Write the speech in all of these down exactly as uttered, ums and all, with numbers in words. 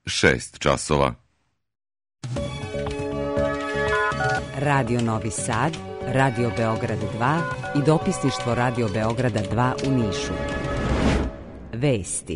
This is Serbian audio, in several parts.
šest časova. Radio Novi Sad, Radio Beograd dva i dopisništvo Radio Beograda dva u Nišu. Vesti.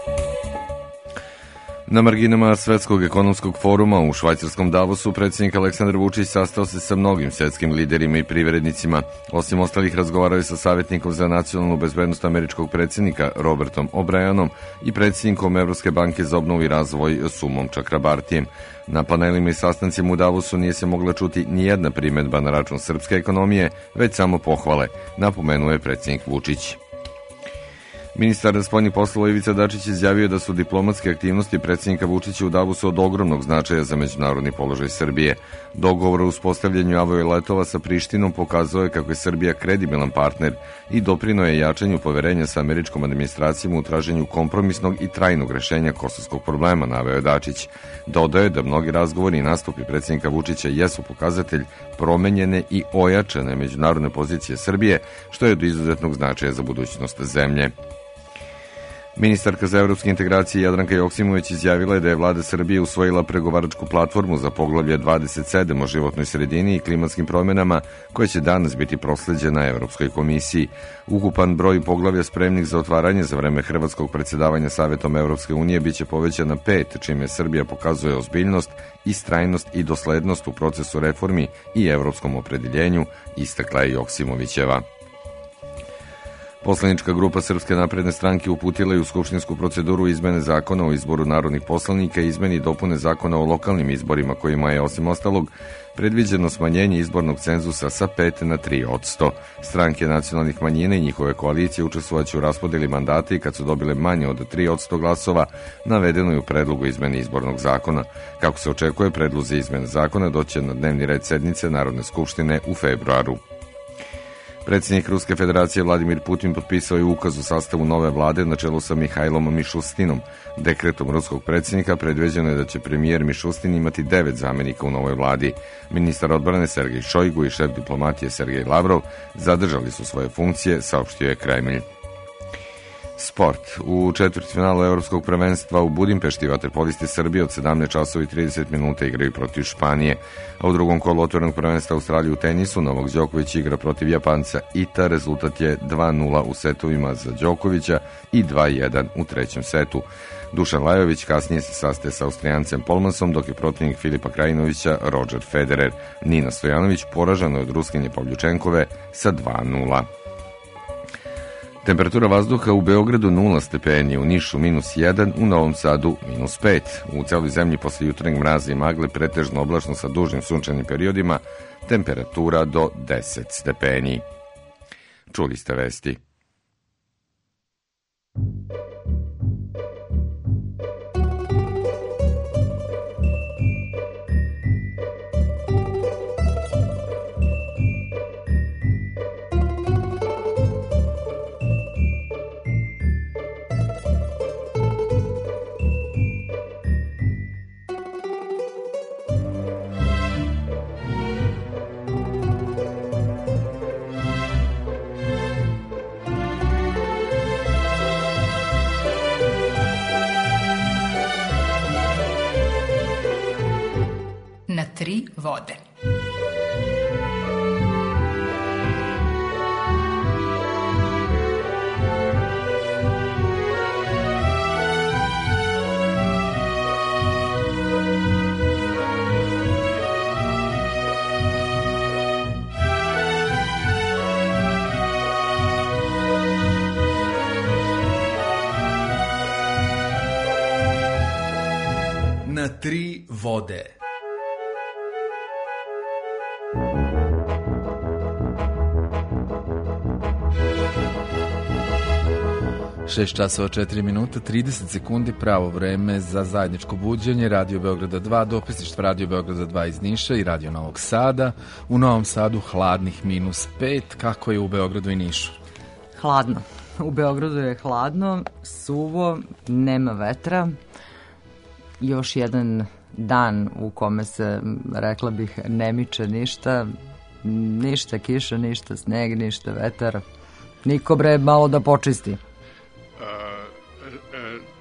Na marginama Svetskog ekonomskog foruma u švajcarskom Davosu predsjednik Aleksandar Vučić sastao se sa mnogim svjetskim liderima i privrednicima. Osim ostalih razgovarao je sa savjetnikom za nacionalnu bezbednost američkog predsjednika Robertom O'Brienom i predsjednikom Evropske banke za obnovu i razvoj Sumom Čakrabartijem. Na panelima i sastancima u Davosu nije se mogla čuti ni jedna primjedba na račun srpske ekonomije, već samo pohvale, napomenuo je predsjednik Vučić. Ministar spoljnih poslova Ivica Dačić izjavio da su diplomatske aktivnosti predsjednika Vučića u Davosu od ogromnog značaja za međunarodni položaj Srbije. Dogovor o uspostavljanju avioletova sa Prištinom pokazuje kako je Srbija kredibilan partner i doprineo je jačanju poverenja sa američkom administracijom u traženju kompromisnog i trajnog rešenja kosovskog problema, naveo je Dačić. Dodao je da mnogi razgovori i nastupi predsjednika Vučića jesu pokazatelj promenjene i ojačane međunarodne pozicije Srbije, što je od izuzetnog značaja za budućnost zemlje. Ministarka za evropske integracije Jadranka Joksimović izjavila je da je vlada Srbije usvojila pregovaračku platformu za poglavlje dvadeset sedam o životnoj sredini i klimatskim promjenama, koja će danas biti prosleđena Evropskoj komisiji. Ukupan broj poglavlja spremnih za otvaranje za vreme hrvatskog predsjedavanja Savetom Evropske unije biće povećan na pet, čime Srbija pokazuje ozbiljnost, istrajnost i doslednost u procesu reformi i evropskom opredeljenju, istakla je Joksimovićeva. Poslanička grupa Srpske napredne stranke uputila je u skupštinsku proceduru izmene zakona o izboru narodnih poslanika i izmeni i dopune zakona o lokalnim izborima, kojima je, osim ostalog, predviđeno smanjenje izbornog cenzusa sa pet na tri odsto. Stranke nacionalnih manjina i njihove koalicije učestvovaće u raspodeli mandata i kad su dobile manje od tri odsto glasova, navedeno je u predlogu izmene izbornog zakona. Kako se očekuje, predlozi izmene zakona doće na dnevni red sednice Narodne skupštine u februaru. Predsjednik Ruske federacije Vladimir Putin potpisao je ukaz u sastavu nove vlade na čelu sa Mihajlom Mišustinom. Dekretom ruskog predsjednika predviđeno je da će premijer Mišustin imati devet zamjenika u novoj vladi. Ministar odbrane Sergej Šojgu i šef diplomatije Sergej Lavrov zadržali su svoje funkcije, saopštio je Kremlj. Sport. U četvrtfinalu Evropskog prvenstva u Budimpešti vaterpolisti Srbije od sedamnaest časova i trideset minuta igraju protiv Španije, a u drugom kolu otvorenog prvenstva Australije u tenisu Novak Đoković igra protiv Japanca Ita. Rezultat je dva nula u setovima za Đokovića i dva jedan u trećem setu. Dušan Lajović kasnije se sastaje sa Austrijancem Polmansom, dok je protivnik Filipa Krajinovića Roger Federer. Nina Stojanović poražena je od Ruskinje Pavljučenkove sa dva nula. Temperatura vazduha u Beogradu nula stepeni, u Nišu minus jedan, u Novom Sadu minus pet. U celoj zemlji posle jutarnjeg mraza i magle pretežno oblačno sa dužnim sunčanim periodima, temperatura do deset stepeni. Čuli ste vesti. Na tri vode. Na tri vode. šest časova četiri minuta trideset sekundi, pravo vreme za zajedničko buđenje Radio Beograda dva, dopisništvo Radio Beograda dva iz Niša i Radio Novog Sada. U Novom Sadu hladnih minus pet, kako je u Beogradu i Nišu? Hladno. U Beogradu je hladno, suvo, nema vetra. Još jedan dan u kome se, rekla bih, ne miče ništa. Ništa kiša, ništa sneg, ništa vetar. Niko bre malo da počisti.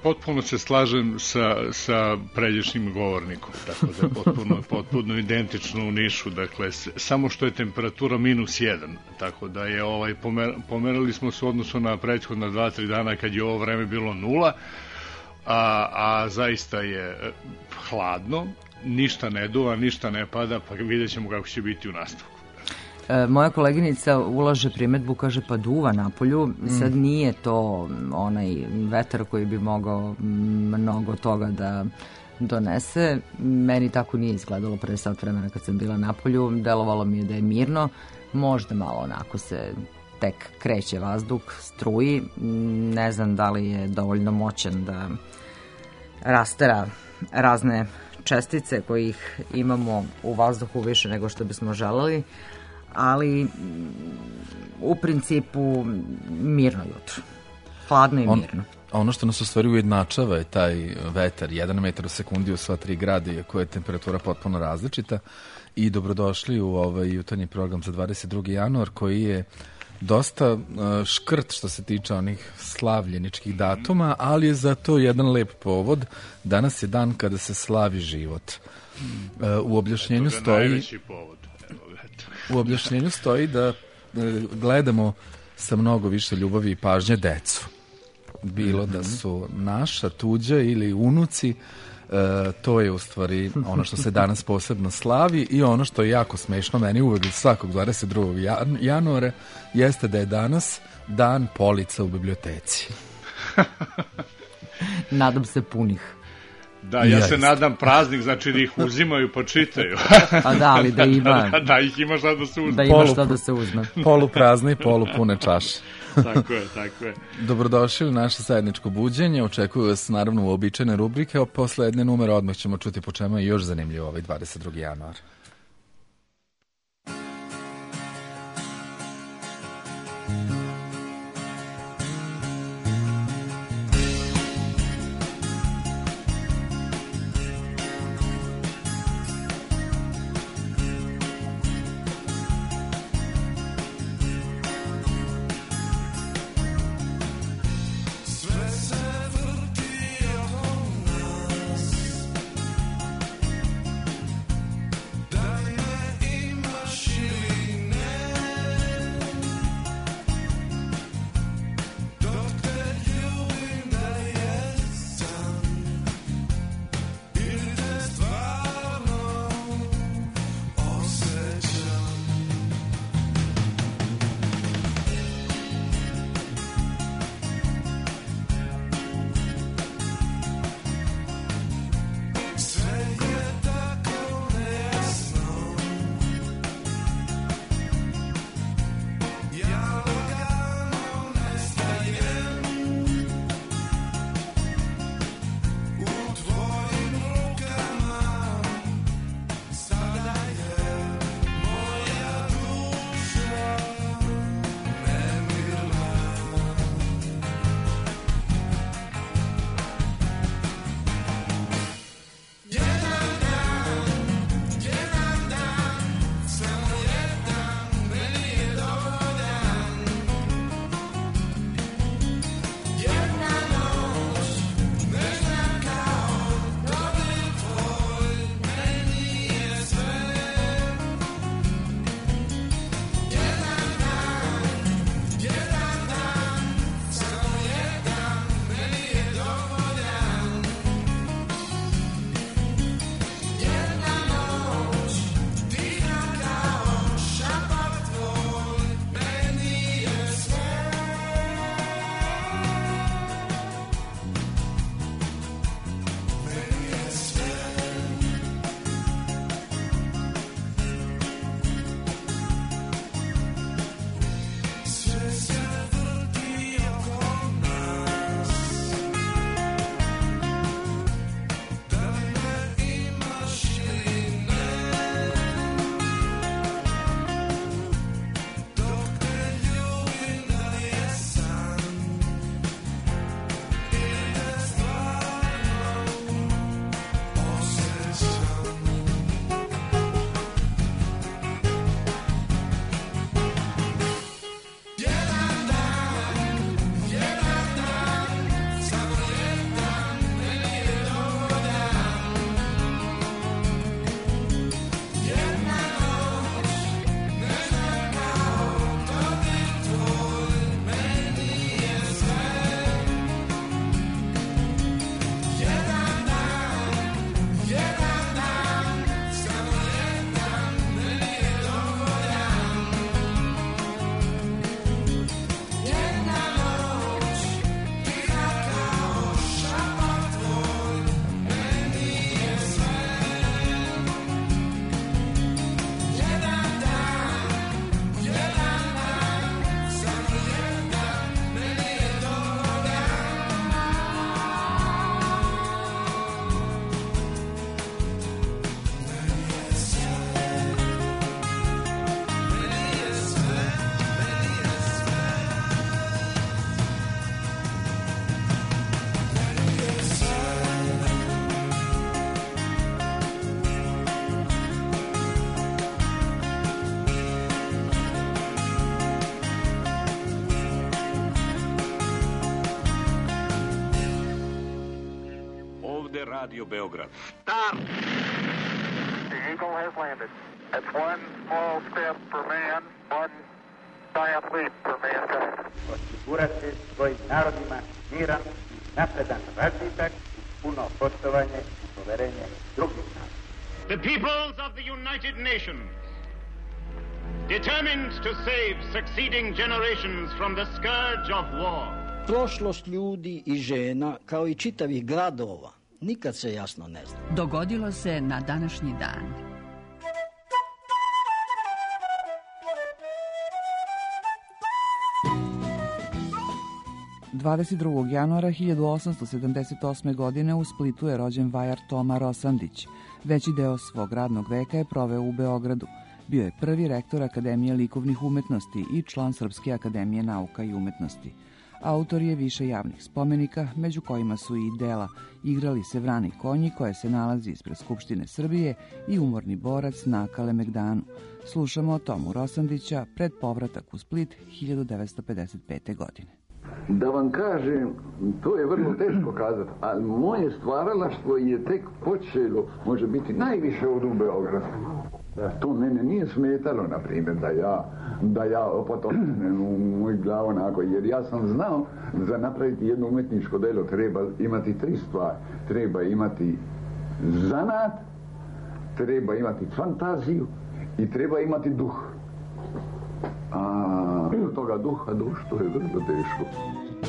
potpuno se slažem sa, sa pređašnjim govornikom, tako da je potpuno, potpuno identično u Nišu, dakle, samo što je temperatura minus jedan, tako da je ovaj, pomer, pomerali smo se u odnosu na prethodna dva, tri dana kad je ovo vreme bilo nula, a, a zaista je hladno, ništa ne duva, ništa ne pada, pa vidjet ćemo kako će biti u nastavku. E, moja koleginica ulaže primetbu, kaže pa duva napolju, sad nije to onaj vetar koji bi mogao mnogo toga da donese. Meni tako nije izgledalo pre sat vremena kad sam bila napolju, delovalo mi je da je mirno, možda malo onako se tek kreće vazduh, struji, ne znam da li je dovoljno moćan da rastera razne čestice kojih imamo u vazduhu više nego što bismo želeli, ali u principu mirno jutro. Hladno i mirno. On, ono što nas u stvari ujednačava je taj vetar, jedan metar u sekundi u sva tri grada, iako je temperatura potpuno različita. I dobrodošli u ovaj jutarnji program za dvadeset drugi januar, koji je dosta uh, škrt što se tiče onih slavljeničkih datuma, ali je zato jedan lep povod. Danas je dan kada se slavi život. Uh, u objašnjenju stoji... U objašnjenju stoji da gledamo sa mnogo više ljubavi i pažnje decu. Bilo da su naša, tuđa ili unuci, e, to je u stvari ono što se danas posebno slavi i ono što je jako smešno meni uvek svakog dvadeset drugog januara jeste da je danas dan polica u biblioteci. Nadam se punih. Da, ja Jeste. se nadam praznik, znači da ih uzimaju pa čitaju. A da, ali da ima... Da, da ih ima šta da se uzme. Da ima šta da se uzme. Poluprazne i polupune čaše. Tako je, tako je. Dobrodošli u naše zajedničko buđenje. Očekuju vas naravno uobičajene rubrike, a posle jedne numere odmah ćemo čuti po čemu je još zanimljivo ovaj dvadeset drugi januar. Da ovde Radio Beograd. Stop! The Eagle has landed. It's one small step for man, one giant leap for mankind. Osigurati svojim narodima miran, napredan razvitak, puno poštovanje i poverenje drugih naroda. The peoples of the United Nations, determined to save succeeding generations from the scourge of war. Prošlost ljudi i žena, kao i čitavih gradova, nikad se jasno ne zna. Dogodilo se na današnji dan. dvadeset drugog januara hiljadu osamsto sedamdeset osme. godine u Splitu je rođen vajar Toma Rosandić. Veći deo svog radnog veka je proveo u Beogradu. Bio je prvi rektor Akademije likovnih umetnosti i član Srpske akademije nauka i umetnosti. Autor je više javnih spomenika, među kojima su i dela Igrali se vrani konji, koje se nalazi ispred Skupštine Srbije, i Umorni borac na Kalemegdanu. Slušamo Tomu Rosandića pred povratak u Split hiljadu devetsto pedeset pete. godine. Da vam kažem, to je vrlo teško kazati, ali moje stvaralaštvo je tek počelo, može biti najviše od u Beogradu. To mene nije smetalo, na primjer, da ja, da ja potopnem u moj glavu onako, jer ja sam znao da za napraviti jedno umetničko delo treba imati tri stvari. Treba imati zanat, treba imati fantaziju i treba imati duh. A od toga duha doći, to je vrlo teško.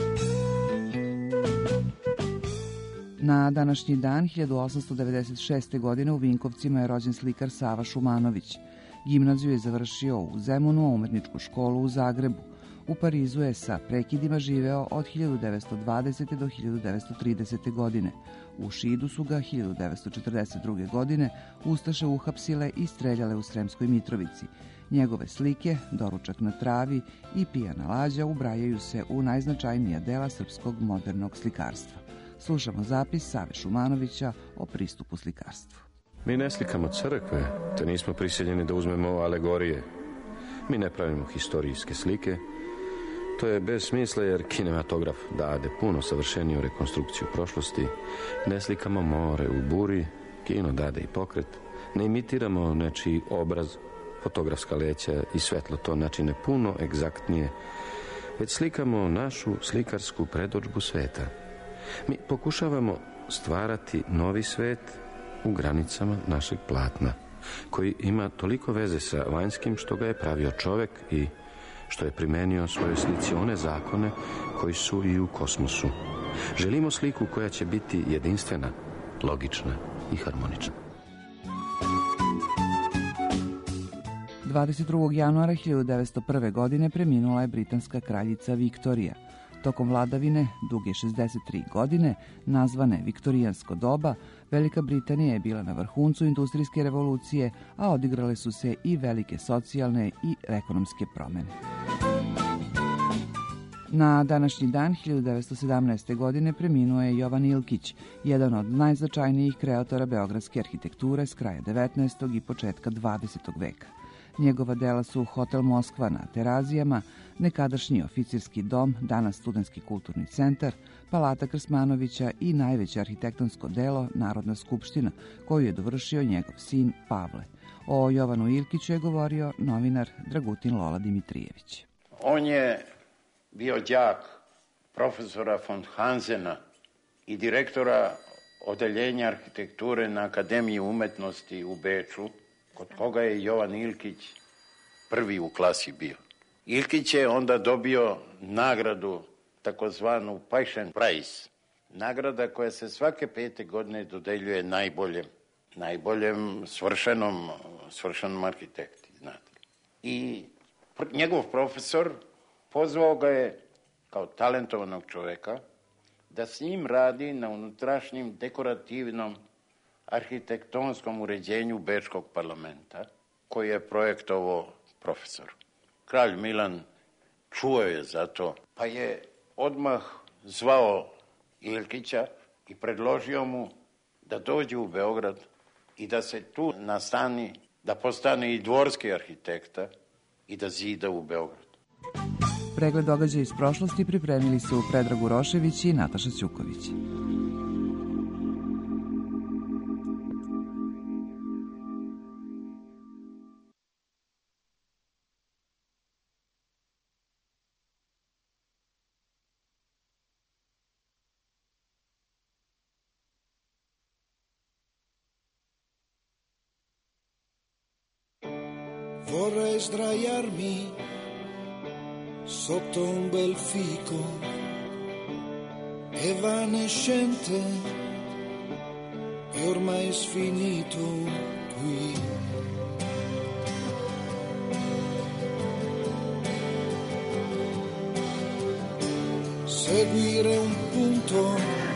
Na današnji dan hiljadu osamsto devedeset šeste. godine u Vinkovcima je rođen slikar Sava Šumanović. Gimnaziju je završio u Zemunu, a umetničku školu u Zagrebu. U Parizu je sa prekidima živeo od hiljadu devetsto dvadesete. do hiljadu devetsto tridesete. godine. U Šidu su ga hiljadu devetsto četrdeset druge. godine ustaše uhapsile i streljale u Sremskoj Mitrovici. Njegove slike, Doručak na travi i Pijana lađa ubrajaju se u najznačajnija dela srpskog modernog slikarstva. Slušamo zapis Save Šumanovića o pristupu slikarstvu. Mi ne slikamo crkve, te nismo prisiljeni da uzmemo alegorije. Mi ne pravimo historijske slike. To je bez smisla jer kinematograf dade puno savršeniju rekonstrukciju prošlosti. Ne slikamo more u buri, kino dade i pokret. Ne imitiramo nečiji obraz, fotografska leća i svetlo to načine puno egzaktnije. Već slikamo našu slikarsku predodžbu sveta. Mi pokušavamo stvarati novi svet u granicama našeg platna, koji ima toliko veze sa vanjskim što ga je pravio čovek i što je primenio svojoj slici one zakone koji su i u kosmosu. Želimo sliku koja će biti jedinstvena, logična i harmonična. dvadeset drugog januara hiljadu devetsto prve. godine preminula je britanska kraljica Viktorija. Tokom vladavine, duge šezdeset tri godine, nazvane Viktorijansko doba, Velika Britanija je bila na vrhuncu industrijske revolucije, a odigrale su se i velike socijalne i ekonomske promene. Na današnji dan hiljadu devetsto sedamnaeste. godine preminuo je Jovan Ilkić, jedan od najznačajnijih kreatora beogradske arhitekture s kraja devetnaestog i početka dvadesetog. veka. Njegova dela su Hotel Moskva na Terazijama, nekadašnji oficirski dom, danas Studentski kulturni centar, Palata Krsmanovića i najveće arhitektonsko delo Narodna skupština, koju je dovršio njegov sin Pavle. O Jovanu Ilkiću je govorio novinar Dragutin Lola Dimitrijević. On je bio đak profesora von Hansena i direktora odeljenja arhitekture na Akademiji umetnosti u Beču, kod koga je Jovan Ilkić prvi u klasi bio. Ilkić je onda dobio nagradu, takozvanu Passion Prize, nagrada koja se svake pete godine dodeljuje najboljem, najboljem svršenom, svršenom arhitekti, znate. I njegov profesor pozvao ga je kao talentovanog čoveka da s njim radi na unutrašnjim dekorativnom arhitektonskom uređenju Bečkog parlamenta, koji je projektovao profesor. Kralj Milan čuo je za to, pa je odmah zvao Ilkića i predložio mu da dođe u Beograd i da se tu nastani, da postane i dvorski arhitekta i da zida u Beograd. Pregled događaja iz prošlosti pripremili su Predrag Urošević i Nataša Ćuković. vorrei sdraiarmi sotto un bel fico evanescente e ormai sfinito qui. Seguire un punto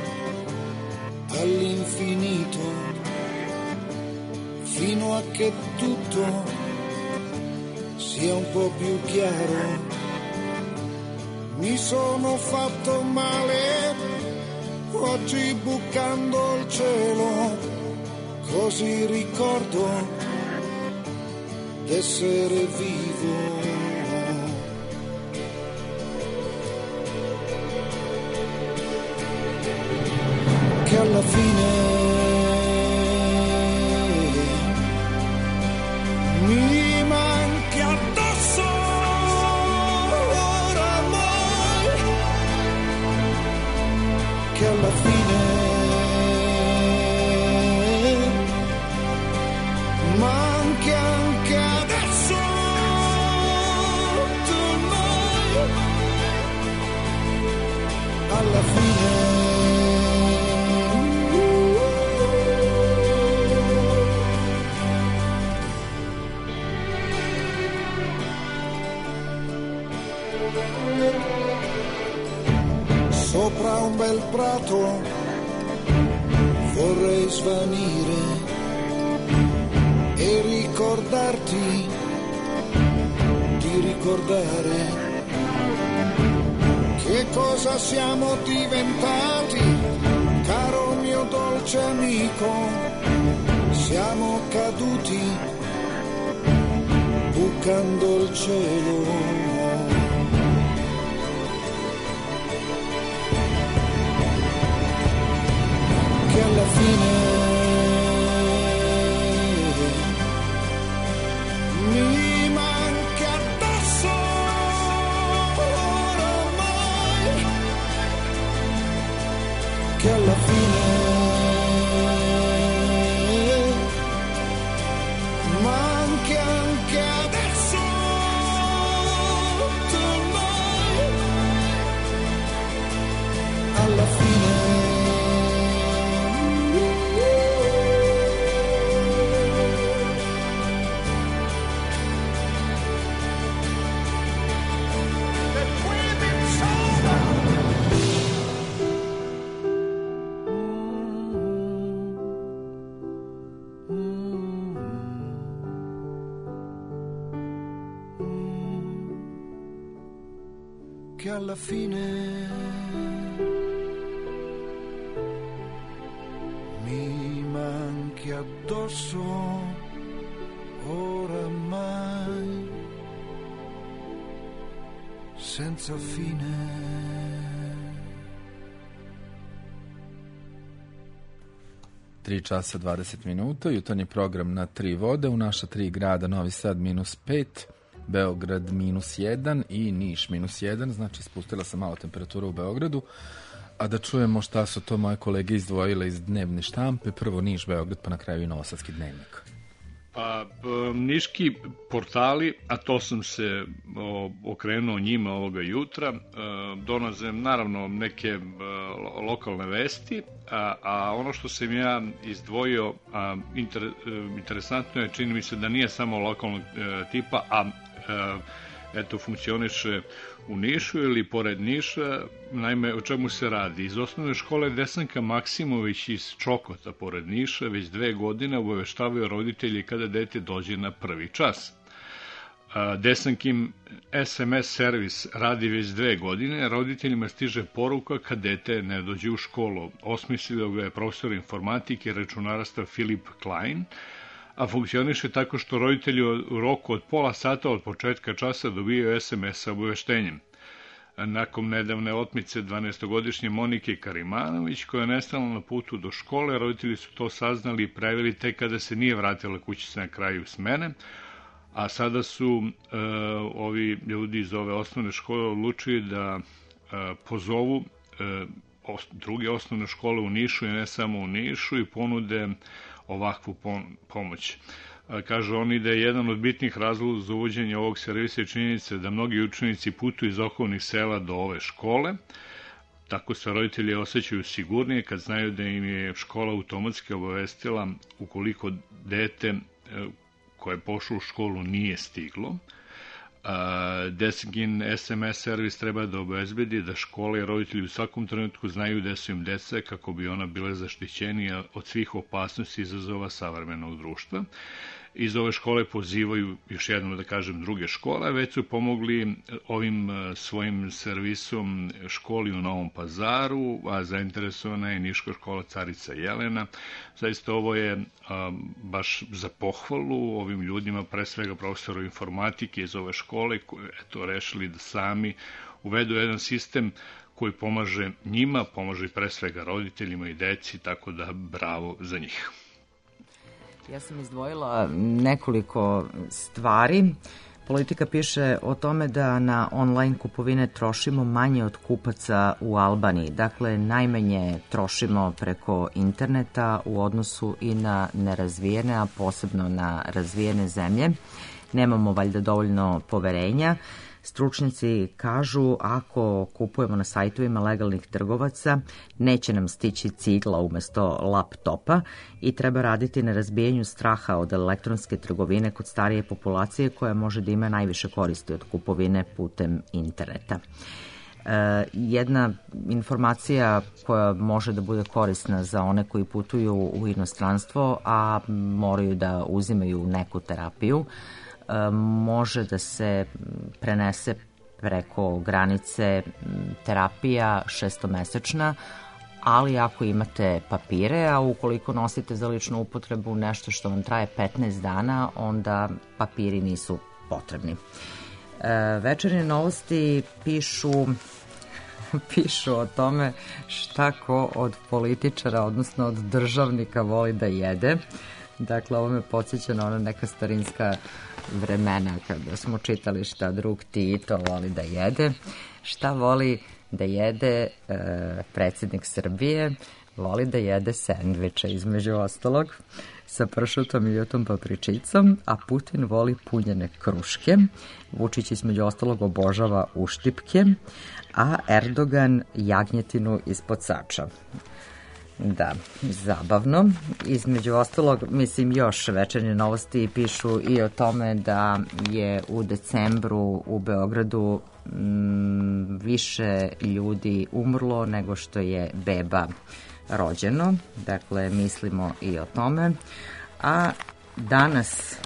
all'infinito fino a che tutto sia un po' più chiaro. Mi sono fatto male oggi bucando il cielo, così ricordo d'essere vivo. Che alla fine mi manchi addosso oramai, che alla fine manchi anche adesso tonight, alla fine sopra un bel prato vorrei svanire e ricordarti di ricordare che cosa siamo diventati, caro mio dolce amico. Siamo caduti bucando il cielo. Che alla fine mi manca addosso oramai, che alla fine manca anche adesso tonight, alla fine che alla fine mi manchi addosso oramai, senza fine. tri časa dvadeset minuta, jutarnji program na tri vode, u naša tri grada, Novi Sad minus pet, Beograd minus jedan i Niš minus jedan, znači spustila se malo temperatura u Beogradu. A da čujemo šta su to moje kolege izdvojile iz dnevne štampe, prvo Niš, Beograd, pa na kraju i Novosadski dnevnik. Pa, niški portali, a to sam se o, okrenuo njima ovoga jutra, donoze naravno neke lokalne vesti, a, a ono što sam ja izdvojio, a, inter, interesantno je, čini mi se da nije samo lokalnog tipa, a eto, funkcioniše u Nišu ili pored Niša. Naime, o čemu se radi? Iz osnovne škole Desanka Maksimović iz Čokota pored Niša već dve godine obaveštavaju roditelji kada dete dođe na prvi čas. Desankim es em es servis radi već dve godine, roditeljima stiže poruka kad dete ne dođe u školu. Osmislio ga je profesor informatike i računarstva Filip Klein, a funkcioniše tako što roditelji u roku od pola sata od početka časa dobijaju es em es sa obaveštenjem. Nakon nedavne otmice dvanaestogodišnje Monike Karimanović, koja je nestala na putu do škole, roditelji su to saznali i preveli tek kada se nije vratila kućica na kraju smene, a sada su e, ovi ljudi iz ove osnovne škole odlučili da e, pozovu e, os, druge osnovne škole u Nišu i ne samo u Nišu i ponude ovakvu pomoć. Kažu oni da je jedan od bitnih razloga za uvođenje ovog servisa je činjenica da mnogi učenici putuju iz okolnih sela do ove škole. Tako se roditelji osjećaju sigurnije kad znaju da im je škola automatski obavestila ukoliko dete koje je pošlo u školu nije stiglo. Desgin es em es servis treba da obezbedi da škole i roditelji u svakom trenutku znaju gde su im deca kako bi ona bile zaštićenija od svih opasnosti i izazova savremenog društva. Iz ove škole pozivaju, još jednom da kažem, druge škole, već su pomogli ovim svojim servisom školi u Novom Pazaru, a zainteresovana je Niška škola Carica Jelena. Zaista ovo je a, baš za pohvalu ovim ljudima, pre svega profesoru informatike iz ove škole, koji je to rešili da sami uvedu jedan sistem koji pomaže njima, pomaže pre svega roditeljima i deci, tako da bravo za njih. Ja sam izdvojila nekoliko stvari. Politika piše o tome da na online kupovine trošimo manje od kupaca u Albaniji. Dakle, najmanje trošimo preko interneta u odnosu i na nerazvijene, a posebno na razvijene zemlje. Nemamo valjda dovoljno poverenja. Stručnjaci kažu ako kupujemo na sajtovima legalnih trgovaca, neće nam stići cigla umesto laptopa i treba raditi na razbijanju straha od elektronske trgovine kod starije populacije koja može da ima najviše koristi od kupovine putem interneta. E, jedna informacija koja može da bude korisna za one koji putuju u inostranstvo, a moraju da uzimaju neku terapiju, može da se prenese preko granice terapija šestomesečna, ali ako imate papire, a ukoliko nosite za ličnu upotrebu nešto što vam traje petnaest dana, onda papiri nisu potrebni. Večernje novosti pišu pišu o tome šta ko od političara, odnosno od državnika voli da jede. Dakle, ovo me podsjeća na ona neka starinska vremena kada smo čitali šta drug Tito voli da jede. Šta voli da jede e, predsjednik Srbije? Voli da jede sendviče, između ostalog, sa pršutom i ljutom papričicom, a Putin voli punjene kruške. Vučić između ostalog obožava uštipke, a Erdogan jagnjetinu ispod sača. Da, zabavno. Između ostalog, mislim, još večernje novosti pišu i o tome da je u decembru u Beogradu m, više ljudi umrlo nego što je beba rođeno. Dakle, mislimo i o tome. A danas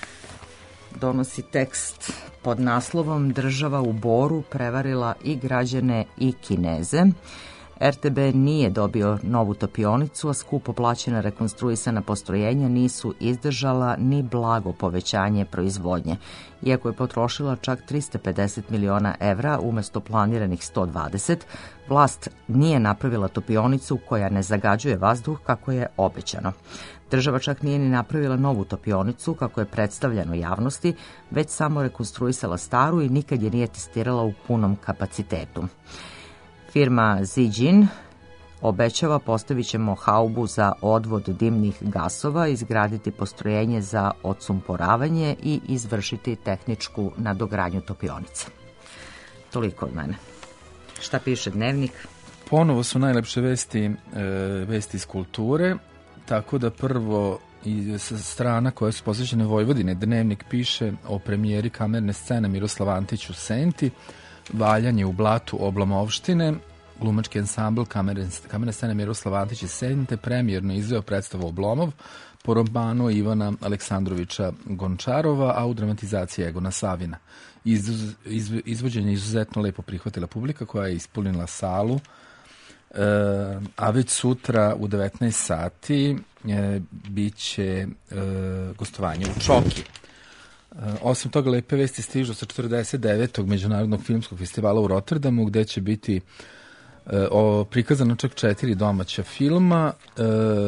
donosi tekst pod naslovom Država u Boru prevarila i građane i Kineze. er te be nije dobio novu topionicu, a skupo plaćena rekonstruisana postrojenja nisu izdržala ni blago povećanje proizvodnje. Iako je potrošila čak trista pedeset miliona evra umesto planiranih sto dvadeset, vlast nije napravila topionicu koja ne zagađuje vazduh kako je obećano. Država čak nije ni napravila novu topionicu kako je predstavljeno javnosti, već samo rekonstruisala staru i nikad je nije testirala u punom kapacitetu. Firma Zijin obećava postavit ćemo haubu za odvod dimnih gasova, izgraditi postrojenje za odsumporavanje i izvršiti tehničku nadogradnju topionice. Toliko od mene. Šta piše Dnevnik? Ponovo su najlepše vesti, e, vesti iz kulture, tako da prvo i strana koja su posvećene Vojvodine, Dnevnik piše o premijeri kamerne scene Miroslav Antić u Senti, valjanje u blatu Oblamovštine, glumački ansambl kamerne, kamerne scene Miroslav Antić iz Sente premijerno izveo predstavu Oblomov po romanu Ivana Aleksandrovića Gončarova, a u dramatizaciji Egona Savina. Iz, iz, izvođenje izuzetno lepo prihvatila publika koja je ispunila salu, e, a već sutra u devetnaest sati e, bit će e, gostovanje u Čoki. Osim toga, lepe vesti stižu sa četrdeset devetog Međunarodnog filmskog festivala u Rotterdamu, gde će biti e, o, prikazano čak četiri domaća filma. E,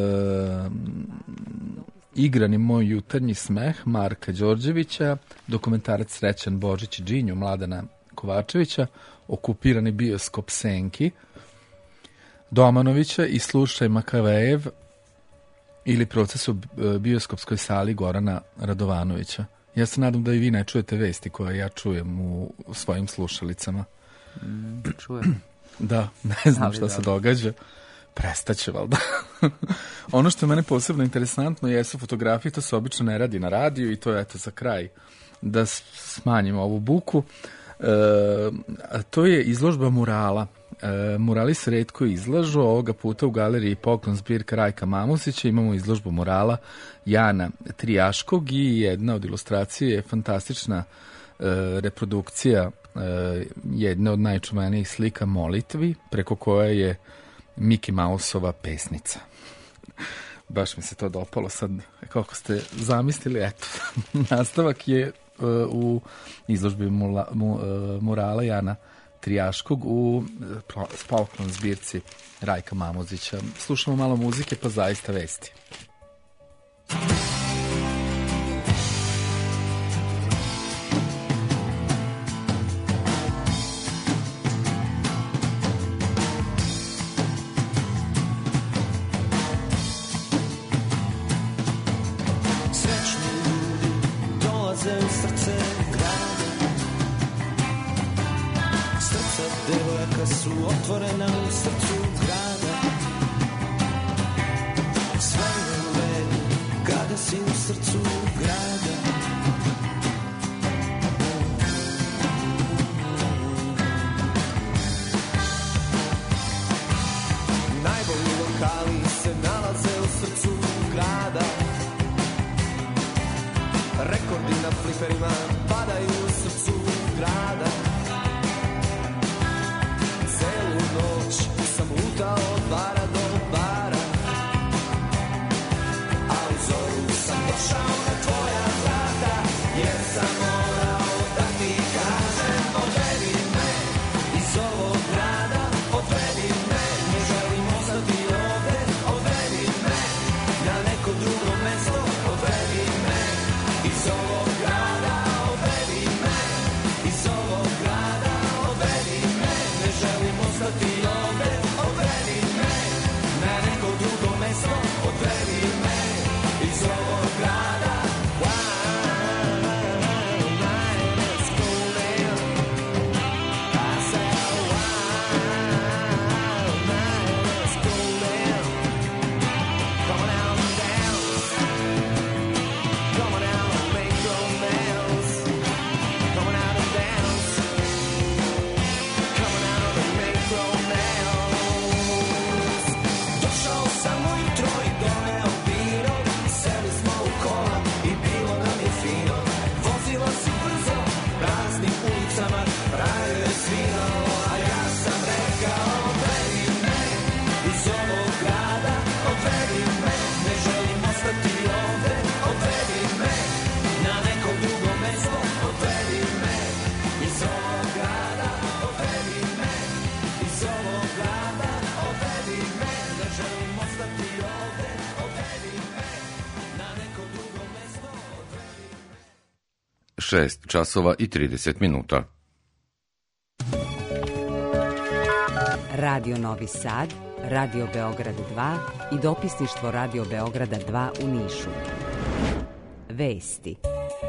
Igrani moj jutarnji smeh Marka Đorđevića, dokumentarac Srećan Božić i Džinju Mladena Kovačevića, okupirani bioskop Senki Domanovića i Slušaj Makavejev, ili proces u bioskopskoj sali Gorana Radovanovića. Ja se nadam da i vi ne čujete vesti koje ja čujem u, u svojim slušalicama. Mm, čujem. Da, ne znam Ali šta da. se događa. Prestaće, valjda. Ono što je mene posebno interesantno jesu fotografije, to se obično ne radi na radiju i to je, eto, za kraj da smanjimo ovu buku. E, a to je izložba murala. E, murali se retko izlažu, ovoga puta u galeriji Poklon zbirka Rajka Mamusića imamo izložbu murala Jana Trijaškog i jedna od ilustracije je fantastična e, reprodukcija e, jedne od najčuvenijih slika Molitvi, preko koje je Mickey Mouseova pesnica. Baš mi se to dopalo sad, kako ste zamislili, eto, nastavak je uh, u izložbi mula, mu, uh, murala Jana Trijaškog u uh, Poklon zbirci Rajka Mamuzića. Slušamo malo muzike, pa zaista vesti. Otvorena u srcu grada, sve je u redu kada si u srcu grada. Najbolji lokali se nalaze u srcu grada, rekordi na fliperima padaju u srcu grada. Noć sam lutao od bara do bara, a u zoru sam došao na tvoja vrata, jer sam morao da ti kažem odvedi me iz ovog grada, odvedi me, ne želim ostati ovde, odvedi me na neko drugo mesto, odvedi me iz ovog grada, odvedi me iz ovog grada, odvedi me, ne želim ostati ovde, odvedi me na neko drugo mesto, odvedi me iz ovog grada. šest časova i trideset minuta. Radio Novi Sad, Radio Beograd dva i dopisništvo Radio Beograda dva u Nišu. Vesti.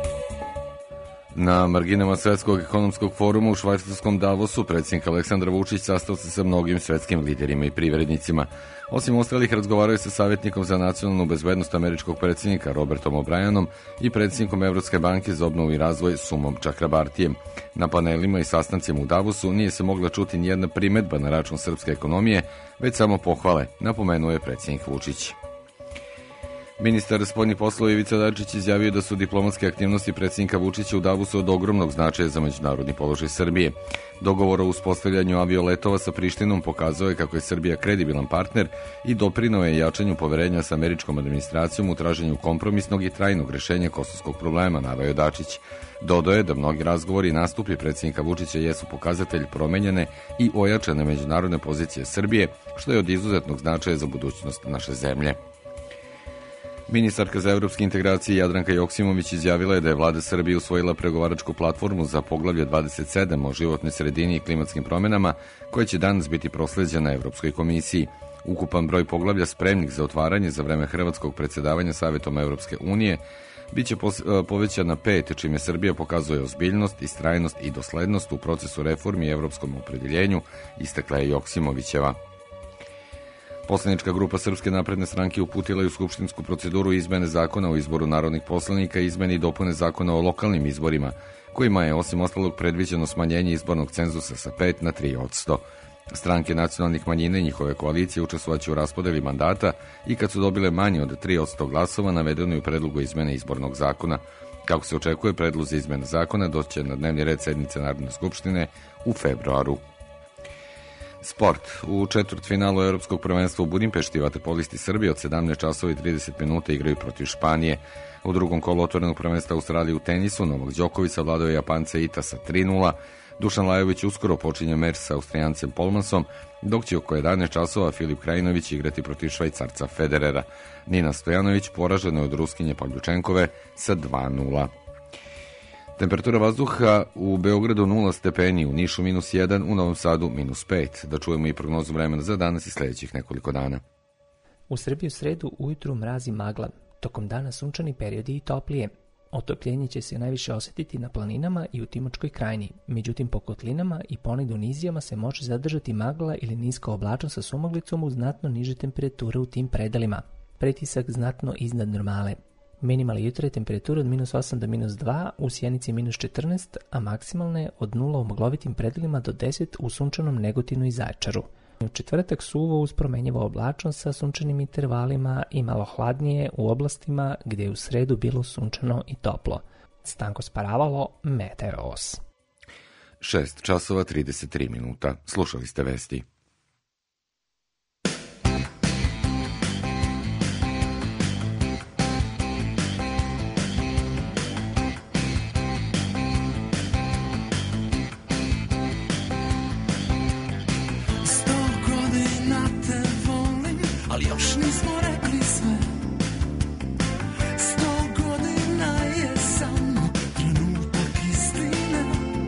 Na marginama Svetskog ekonomskog foruma u švajcarskom Davosu predsjednik Aleksandar Vučić sastao se sa mnogim svetskim liderima i privrednicima. Osim ostalih, razgovaraju sa savjetnikom za nacionalnu bezbednost američkog predsjednika Robertom O'Brienom i predsjednikom Evropske banke za obnovu i razvoj Sumom Čakrabartijem. Na panelima i sastancima u Davosu nije se mogla čuti nijedna primedba na račun srpske ekonomije, već samo pohvale, napomenuo je predsjednik Vučić. Ministar spoljnih poslova Ivica Dačić izjavio da su diplomatske aktivnosti predsjednika Vučića u Davosu od ogromnog značaja za međunarodni položaj Srbije. Dogovor o uspostavljanju avioletova sa Prištinom pokazao je kako je Srbija kredibilan partner i doprinao je jačanju poverenja sa američkom administracijom u traženju kompromisnog i trajnog rešenja kosovskog problema, naveo Dačić. Dodao je da mnogi razgovori i nastupi predsjednika Vučića jesu pokazatelj promenjene i ojačane međunarodne pozicije Srbije, što je od izuzetnog značaja za budućnost naše zemlje. Ministarka za evropske integracije Jadranka Joksimović izjavila je da je vlada Srbije usvojila pregovaračku platformu za poglavlje dvadeset sedam o životnoj sredini i klimatskim promjenama, koja će danas biti prosleđena Evropskoj komisiji. Ukupan broj poglavlja spremnih za otvaranje za vreme hrvatskog predsjedavanja Savjetom Europske unije biće povećan na pet, čime Srbija pokazuje ozbiljnost, istrajnost i doslednost u procesu reformi i evropskom opredjeljenju, istakla je Joksimovićeva. Poslanička grupa Srpske napredne stranke uputila je u skupštinsku proceduru izmene zakona o izboru narodnih poslanika i izmene i dopune zakona o lokalnim izborima, kojima je osim ostalog predviđeno smanjenje izbornog cenzusa sa pet na tri posto. Stranke nacionalnih manjina i njihove koalicije učestvovaće u raspodeli mandata i kad su dobile manje od tri posto glasova, navedeno je u predlogu izmene izbornog zakona. Kako se očekuje, predlozi izmene zakona doće na dnevni red sednice Narodne skupštine u februaru. Sport. U četvrtfinalu Europskog prvenstva u Budimpešti vaterpolisti Srbije od sedamnaest časova i trideset minuta igraju protiv Španije. U drugom kolu otvorenog prvenstva Australije u tenisu Novak Đoković savladao je Japance Ita sa tri nula. Dušan Lajović uskoro počinje meč sa Austrijancem Polmansom, dok će oko jedanaest časova Filip Krajinović igrati protiv Švajcarca Federera. Nina Stojanović poražena je od Ruskinje Pavljučenkove sa dva nula. Temperatura vazduha u Beogradu nula stepeni, u Nišu minus jedan, u Novom Sadu minus pet. Da čujemo i prognozu vremena za danas i sljedećih nekoliko dana. U Srbiji u sredu ujutru mrazi magla, tokom dana sunčani periodi i toplije. Otopljenje će se najviše osjetiti na planinama i u Timočkoj krajini, međutim po kotlinama i ponegdje u nizijama se može zadržati magla ili niska oblačnost sa sumaglicom uz znatno niže temperature u tim predelima. Pretisak znatno iznad normale. Minimalne jutra je temperatura od minus osam do minus dva, u Sjenici minus četrnaest, a maksimalne od nula u maglovitim predelima do deset u sunčanom Negotinu i Zaječaru. U četvrtak suvo uz promenjivo oblačnost sa sunčanim intervalima i malo hladnije u oblastima gdje je u sredu bilo sunčano i toplo. Stanko Sparavalo, Meteos. šest časova trideset tri minuta. Slušali ste vesti. Ali još nismo rekli sve. Sto godina je samo trenutak istine.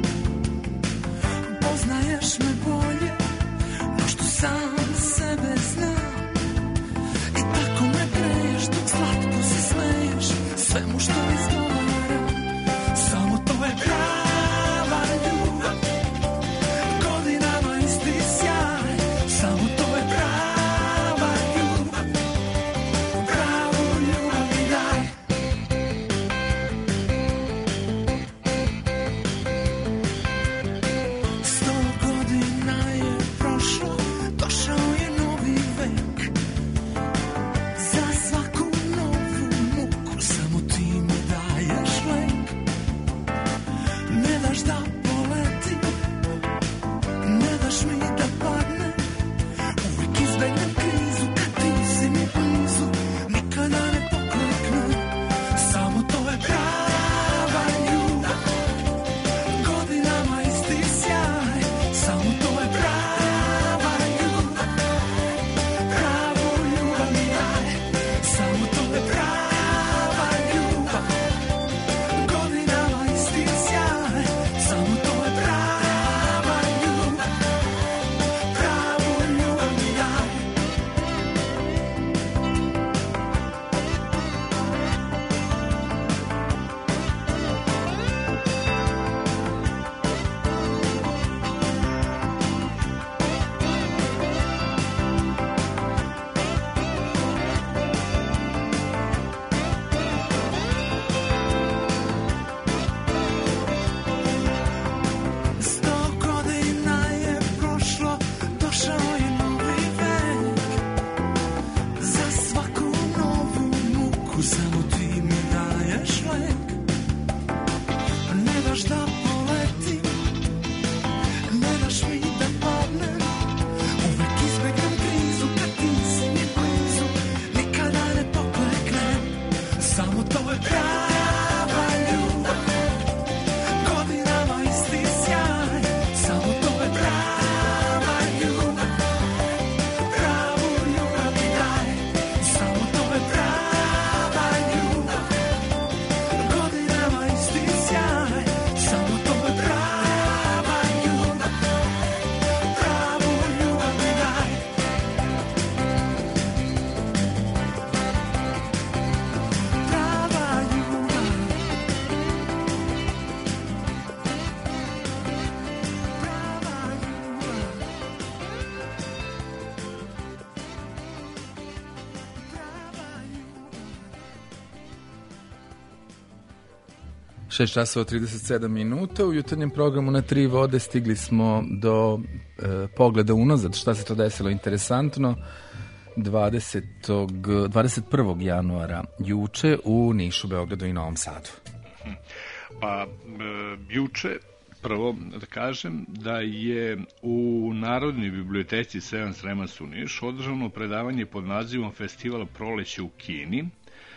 Poznaješ me bolje no što sam sebe znam. I tako me greješ dok slatko se smeješ svemu što izgovaram. Samo to je prava ljubav, godinama isti sjaj. Samo to je prava. šest časova trideset sedam minuta. U jutarnjem programu Na tri vode stigli smo do e, pogleda unazad. Šta se to desilo interesantno? dvadesetog, dvadeset prvog januara juče u Nišu, Beogradu i Novom Sadu. Pa, e, juče, prvo da kažem da je u Narodnoj biblioteci Stevan Sremac u Nišu održano predavanje pod nazivom Festival proleće u Kini.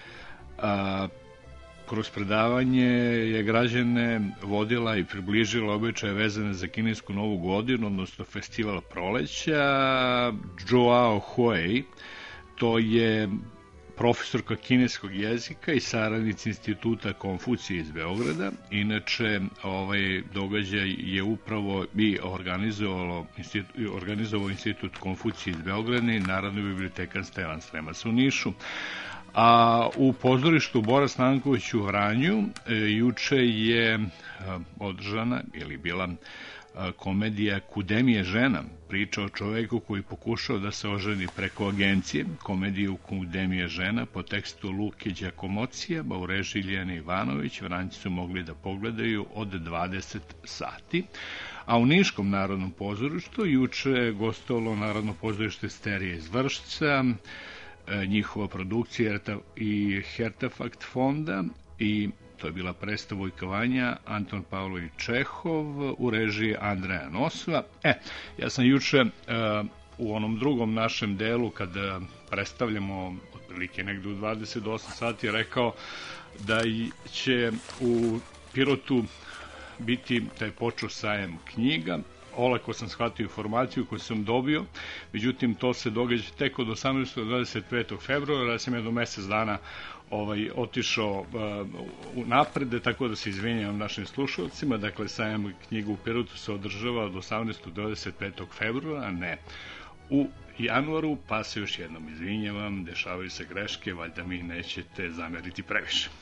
A, kroz predavanje je građane vodila i približila običaje vezane za kinesku novu godinu, odnosno festival proleća. Joao Huei, to je profesorka kineskog jezika i saradnica instituta Konfucije iz Beograda. Inače, ovaj događaj je upravo i organizovalo, organizovao institut Konfucije iz Beograda i Narodna biblioteka Stevan Sremac u Nišu. A u pozorištu Bora Stanković u Vranju e, juče je e, održana ili bila e, komedija Kudemije žena, priča o čoveku koji pokušao da se oženi preko agencije. Komediju Kudemije žena po tekstu Luke Đakomocija, u režiji Ilijane Ivanović. Vranjci su mogli da pogledaju od dvadeset sati. A u Niškom narodnom pozorištu juče je gostovalo Narodno pozorište Sterije iz Vršca, njihova produkcija i Hertefakt fonda, i to je bila predstava Vojkovanja Anton Pavlović Čehov u režiji Andreja Nosva. E, ja sam juče uh, u onom drugom našem delu, kada predstavljamo otprilike negde u dvadeset osam sati, rekao da će u Pirotu biti taj počeo sajem knjiga. Olako sam shvatio informaciju koju sam dobio, međutim to se događa tek od osamnaestog do dvadeset petog februara. Ja sam jedno mesec dana ovaj, otišao uh, napred, tako da se izvinjam našim slušalcima. Dakle, sajam knjiga u Pirotu se održava od osamnaestog do dvadeset petog februara, a ne u januaru, pa se još jednom izvinjavam, dešavaju se greške, valjda mi nećete zameriti previše.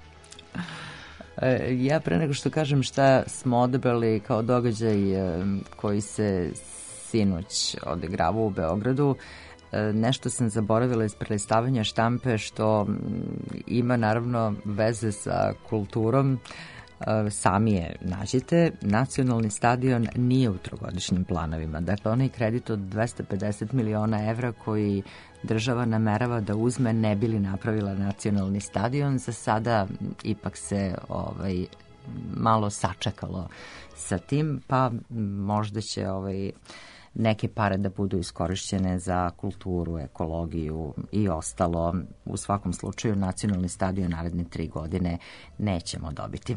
Ja pre nego što kažem šta smo odabrali kao događaj koji se sinoć odigravao u Beogradu, nešto sam zaboravila iz prelistavanja štampe što ima naravno veze sa kulturom. Sami je nađete. Nacionalni stadion nije u trogodišnjim planovima. Dakle, onaj kredit od dvesta pedeset miliona evra koji država namerava da uzme ne bi li napravila nacionalni stadion, za sada ipak se ovaj, malo sačekalo sa tim, pa možda će ovaj, neke pare da budu iskorišćene za kulturu, ekologiju i ostalo. U svakom slučaju nacionalni stadion naredne tri godine nećemo dobiti.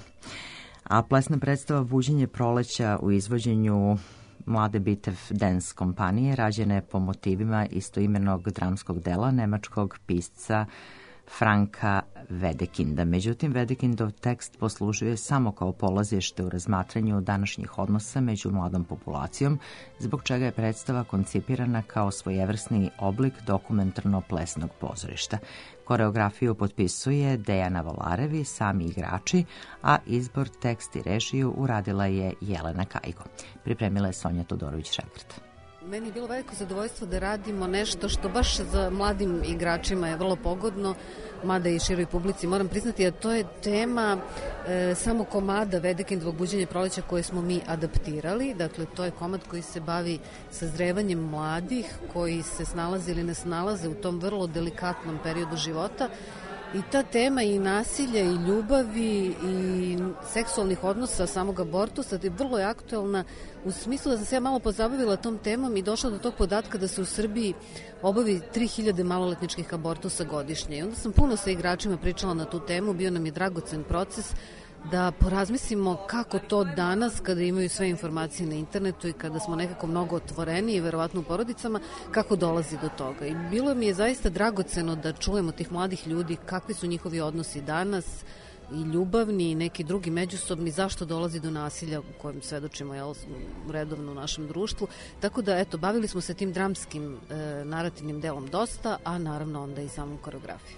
A plesna predstava Buđenje proleća u izvođenju Mlade Bitev Dance kompanije rađena je po motivima istoimenog dramskog dela nemačkog pisca Franka Wedekinda. Međutim, Wedekindov tekst poslužuje samo kao polazište u razmatranju današnjih odnosa među mladom populacijom, zbog čega je predstava koncipirana kao svojevrsni oblik dokumentarno-plesnog pozorišta. Koreografiju potpisuje Dejana Volarevi, sami igrači, a izbor, tekst i režiju uradila je Jelena Kajgo. Pripremila je Sonja Todorović-Šekrt. Meni je bilo veliko zadovoljstvo da radimo nešto što baš za mladim igračima je vrlo pogodno, mada i široj publici. Moram priznati da to je tema e, samo komada Wedekindovog Buđenje proleća koje smo mi adaptirali. Dakle, to je komad koji se bavi sazrevanjem mladih koji se snalaze ili ne snalaze u tom vrlo delikatnom periodu života. I ta tema i nasilja i ljubavi i seksualnih odnosa samog abortusa je vrlo je aktuelna u smislu da sam se ja malo pozabavila tom temom i došla do tog podatka da se u Srbiji obavi tri hiljade maloletničkih abortusa godišnje. I onda sam puno sa igračima pričala na tu temu, bio nam je dragocen proces da porazmislimo kako to danas, kada imaju sve informacije na internetu i kada smo nekako mnogo otvoreni i verovatno u porodicama, kako dolazi do toga. I bilo mi je zaista dragoceno da čujemo tih mladih ljudi kakvi su njihovi odnosi danas, i ljubavni i neki drugi međusobni, zašto dolazi do nasilja u kojem svedočimo jel, redovno u našem društvu. Tako da, eto, bavili smo se tim dramskim e, narativnim delom dosta, a naravno onda i samom koreografijom.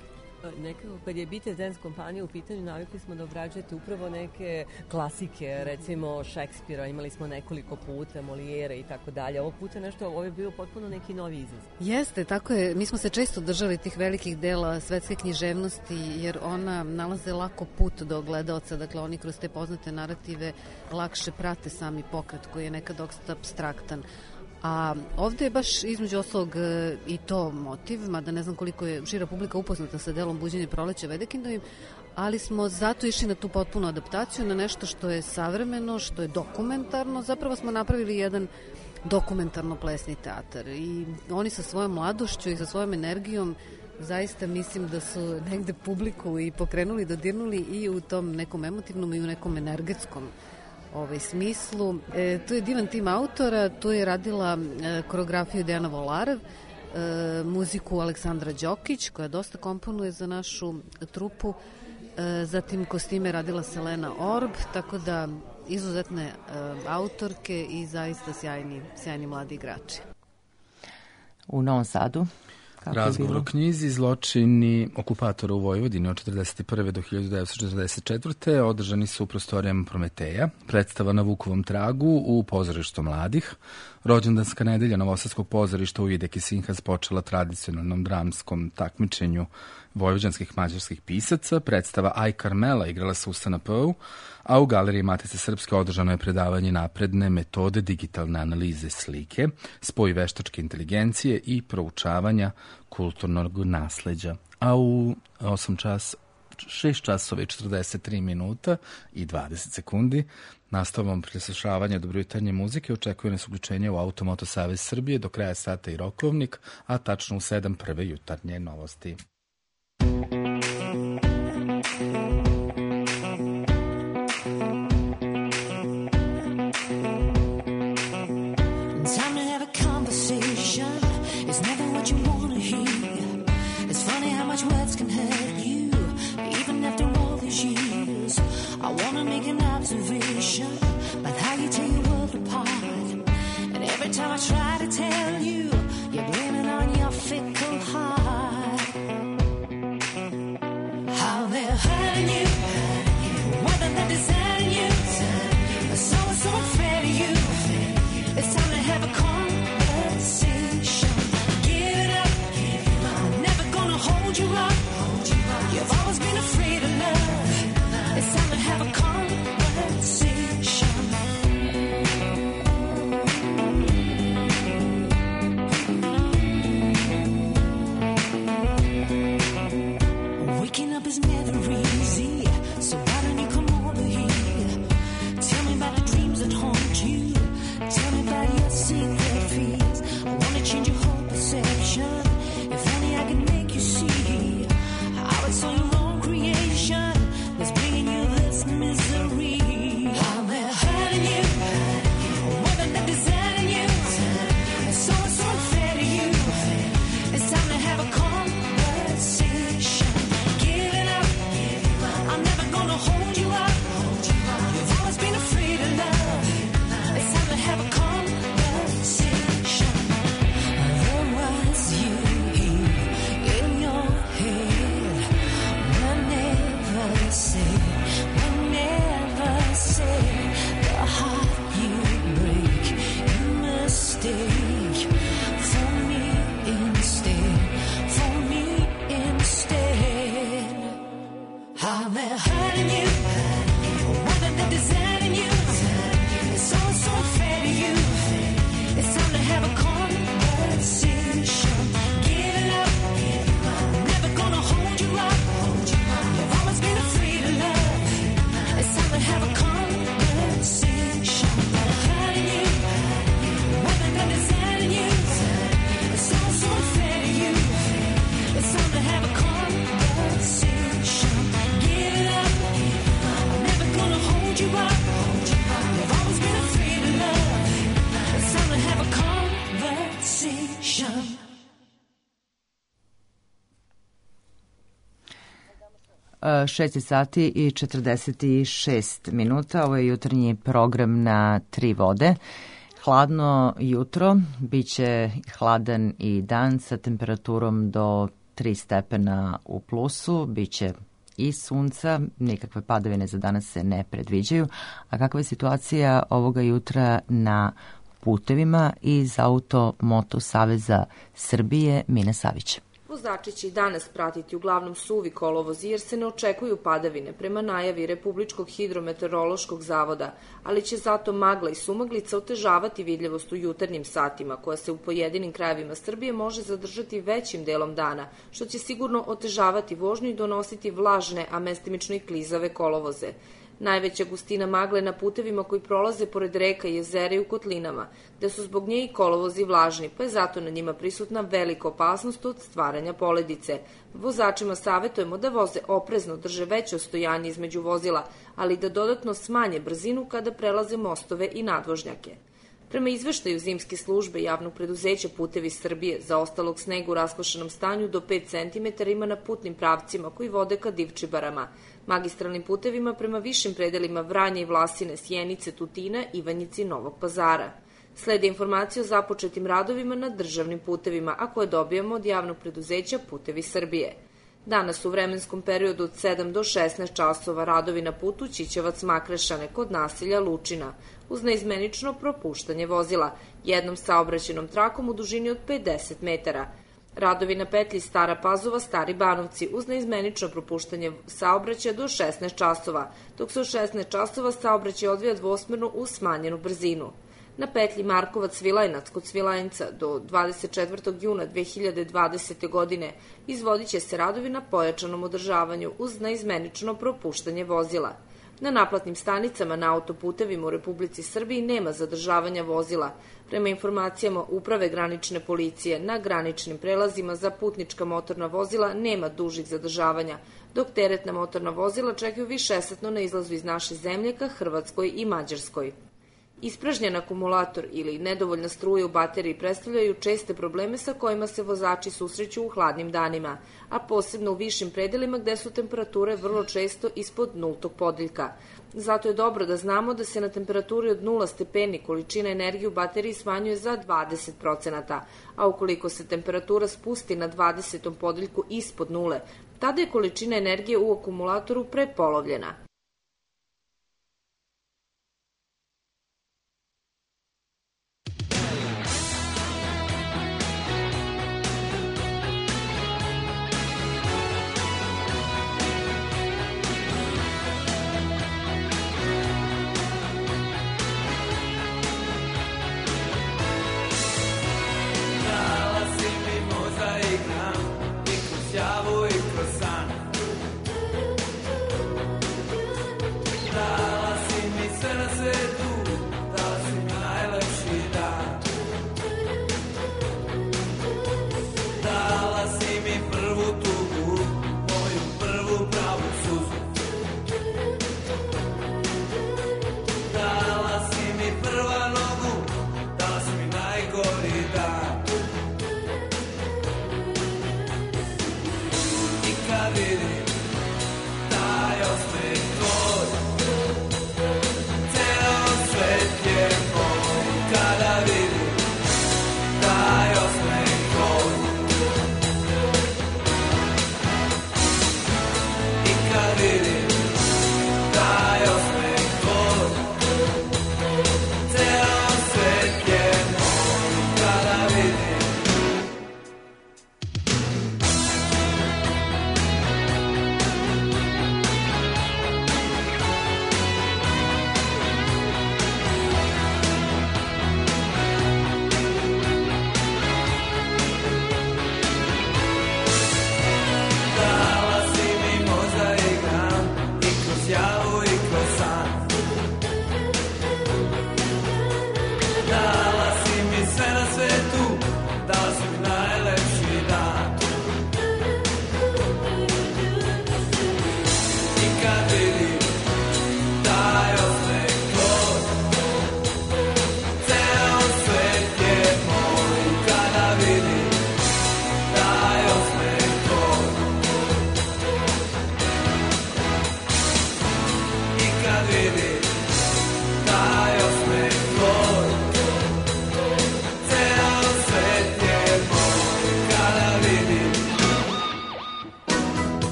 Nekako kad je Beatles Dance kompanija u pitanju, navikli smo da obrađujete upravo neke klasike, recimo Šekspira, imali smo nekoliko puta, Molijera i tako dalje. Ovo puta nešto, ovo je bio potpuno neki novi izaz. Jeste, tako je. Mi smo se često držali tih velikih dela svetske književnosti, jer ona nalaze lako put do gledaoca, dakle oni kroz te poznate narative lakše prate sami pokret koji je nekad dosta apstraktan. A ovde je baš između ostalog i to motiv, mada ne znam koliko je šira publika upoznata sa delom Buđenje proleća Vedekindovim, ali smo zato išli na tu potpunu adaptaciju, na nešto što je savremeno, što je dokumentarno. Zapravo smo napravili jedan dokumentarno-plesni teatar i oni sa svojom mladošću i sa svojom energijom zaista mislim da su negde publiku i pokrenuli, dodirnuli i u tom nekom emotivnom i u nekom energetskom ovaj smislu. E, tu je divan tim autora, tu je radila e, koreografiju Dejana Volarev, e, muziku Aleksandra Đokić, koja dosta komponuje za našu trupu, e, zatim kostime radila Selena Orb, tako da izuzetne e, autorke i zaista sjajni, sjajni mladi igrači. U Novom Sadu? Razgovor o knjizi Zločini okupatora u Vojvodini od četrdeset prve do hiljadu devetsto četrdeset četvrte održani su u prostorijama Prometeja, predstava na Vukovom tragu u pozorištu mladih. Rođendanska nedelja Novosadskog pozorišta u Ideki Sinhas počela tradicionalnom dramskom takmičenju vojvođanskih mađarskih pisaca. Predstava Aj Karmela igrala se u S N P-u, a u Galeriji Matice Srpske održano je predavanje napredne metode digitalne analize slike, spoj veštačke inteligencije i proučavanja kulturnog nasleđa. A u osam čas, šest časova i četrdeset tri minuta i dvadeset sekundi nastavom preslušavanja dobrojutarnje muzike očekuje nas uključenje u Automoto Savez Srbije do kraja sata i rokovnik, a tačno u sedam prve jutarnje novosti. But how you tear your world apart, and every time I try to tell you, you're blaming on your fickle heart. How they're hurting you, whether they're deserting you, so and so unfair to you. It's time to have a conversation. Give it up, I'm never gonna hold you up. You've always been afraid of love. It's time to have a conversation. Waking up is never easy, so why don't you come over here? Tell me about the dreams that haunt you. Tell me about your secret fears. I wanna change your whole perception. If only I could make you see how it's all your own creation that's bringing you this misery. How they're hurting you, whether they're deserting you, it's so it's so unfair to you. It's time to have a conversation. Give it up, I'm never gonna hold you up. You've always been afraid of love. It's time to have a conversation. There was you here in your head. Whenever say, whenever say, the heart you break, you mistake for me instead, for me instead. How they're hurting you, whether they're deserting you, it's so so unfair to you. It's time to have a conversation. Give it up, I'm never gonna hold you up. You've always been afraid of love. It's time to have a conversation. They're hurting you, whether they're deserting you, it's so so unfair to you. It's time to have a conversation. Give it up, I'm never gonna hold you up. You've always been afraid of love. It's time to have a conversation. šest sati i četrdeset šest minuta. Ovo je jutarnji program na Tri vode. Hladno jutro, bit će hladan i dan sa temperaturom do tri stepena u plusu, bit će i sunca, nikakve padavine za danas se ne predviđaju. A kakva je situacija ovoga jutra na putevima? Iz Auto Moto Saveza Srbije, Mina Savić. Vozači će i danas pratiti uglavnom suvi kolovoz jer se ne očekuju padavine prema najavi Republičkog hidrometeorološkog zavoda, ali će zato magla i sumaglica otežavati vidljivost u jutarnjim satima, koja se u pojedinim krajevima Srbije može zadržati većim delom dana, što će sigurno otežavati vožnju i donositi vlažne, a mestimično i klizave kolovoze. Najveća gustina magle na putevima koji prolaze pored reka i jezera i u kotlinama, gde su zbog nje i kolovozi vlažni, pa je zato na njima prisutna velika opasnost od stvaranja poledice. Vozačima savetujemo da voze oprezno, drže veće ostojanje između vozila, ali da dodatno smanje brzinu kada prelaze mostove i nadvožnjake. Prema izveštaju zimske službe javnog preduzeća Putevi Srbije, za ostalog snega u raskošenom stanju do pet centimetara ima na putnim pravcima koji vode ka Divčibarama, magistralnim putevima prema višim predelima Vranja i Vlasine, Sjenice, Tutina, Ivanjice i Novog Pazara. Slede informacije o započetim radovima na državnim putevima, a koje dobijamo od javnog preduzeća Putevi Srbije. Danas u vremenskom periodu od sedam do šesnaest časova radovi na putu Ćićevac-Makrešane kod naselja Lučina, uz neizmenično propuštanje vozila, jednom saobraćenom trakom u dužini od pedeset metara. Radovi na petlji Stara Pazova, Stari Banovci, uz neizmenično propuštanje saobraćaja do šesnaest časova, dok se u šesnaest časova saobraćaj odvija dvosmerno uz smanjenu brzinu. Na petlji Markovac-Svilajnac kod Svilajnca do dvadeset četvrtog juna dve hiljade dvadesete. godine izvodit će se radovi na pojačanom održavanju uz neizmenično propuštanje vozila. Na naplatnim stanicama na autoputevima u Republici Srbiji nema zadržavanja vozila. Prema informacijama Uprave granične policije, na graničnim prelazima za putnička motorna vozila nema dužih zadržavanja, dok teretna motorna vozila čekaju višesatno na izlazu iz naše zemlje ka Hrvatskoj i Mađarskoj. Ispražnjen akumulator ili nedovoljna struja u bateriji predstavljaju česte probleme sa kojima se vozači susreću u hladnim danima, a posebno u višim predelima gde su temperature vrlo često ispod nultog podeljka. Zato je dobro da znamo da se na temperaturi od nula stepeni količina energije u bateriji smanjuje za dvadeset procenata, a ukoliko se temperatura spusti na dvadesetom podeljku ispod nule, tada je količina energije u akumulatoru prepolovljena.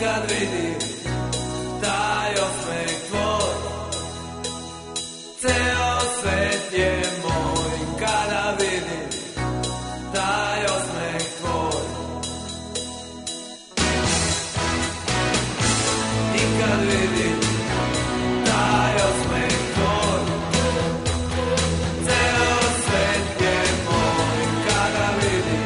kad vidim taj osmeh tvoj, ceo svet je moj kada vidim taj osmeh tvoj. I kad vidim taj osmeh tvoj, ceo svet je moj kada vidim.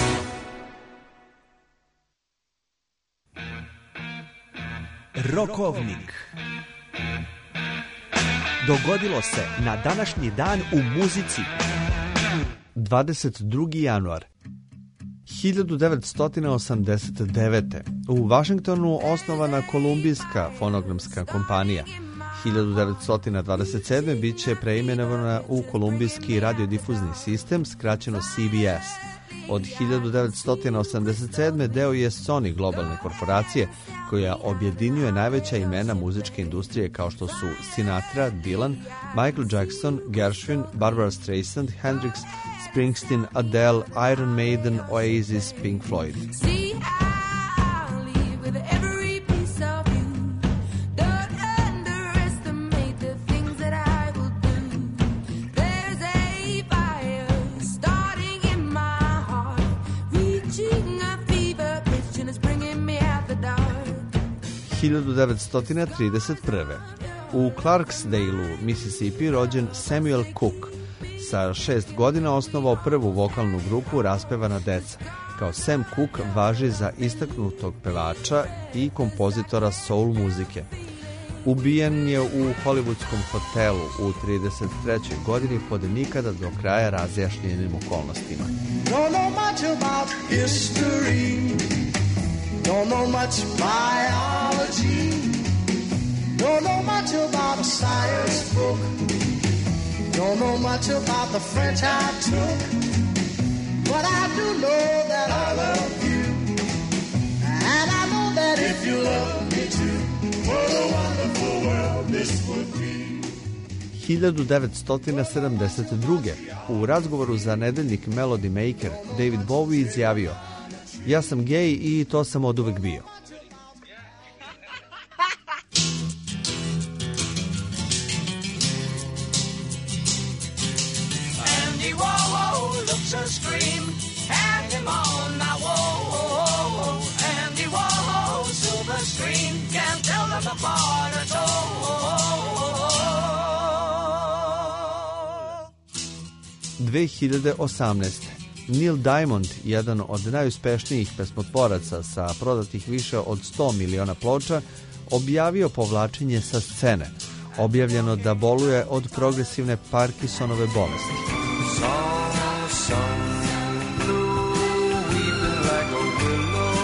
Rokovnik. Dogodilo se na današnji dan u muzici. dvadeset drugi januar hiljadu devetsto osamdeset devete. U Vašingtonu osnovana Kolumbijska fonogramska kompanija. hiljadu devetsto dvadeset sedme biće preimenovana u Kolumbijski radiodifuzni sistem, skraćeno C B S. Od hiljadu devetsto osamdeset sedme deo je Sony globalne korporacije, koja objedinjuje najveća imena muzičke industrije kao što su Sinatra, Dylan, Michael Jackson, Gershwin, Barbara Streisand, Hendrix, Springsteen, Adele, Iron Maiden, Oasis, Pink Floyd. hiljadu devetsto trideset prve. U Clarksdale-u, Mississippi, rođen Samuel Cook. Sa šest godina osnovao prvu vokalnu grupu Raspevana deca. Kao Sam Cooke važi za istaknutog pevača i kompozitora soul muzike. Ubijen je u hollywoodskom hotelu u trideset trećoj godini pod nikada do kraja razjašnjenim okolnostima. Don't know much about history, don't know much biology, don't know much about a science book, don't know much about the French I took, but I do know that I love you, and I know that if you love me too, what a wonderful world this would be. hiljadu devetsto sedamdeset druge. U razgovoru za nedeljnik Melody Maker David Bowie izjavio: ja sam gej i to sam oduvek bio. Andy Warhol looks a scream, hang him on now, whoa. Andy Warhol, silver screen, can't tell them apart at all. dve hiljade osamnaeste. Neil Diamond, jedan od najuspešnijih pesmotvoraca sa prodatih više od sto miliona ploča, objavio povlačenje sa scene. Objavljeno da boluje od progresivne Parkinsonove bolesti. Song, song, blue, weeping like a willow.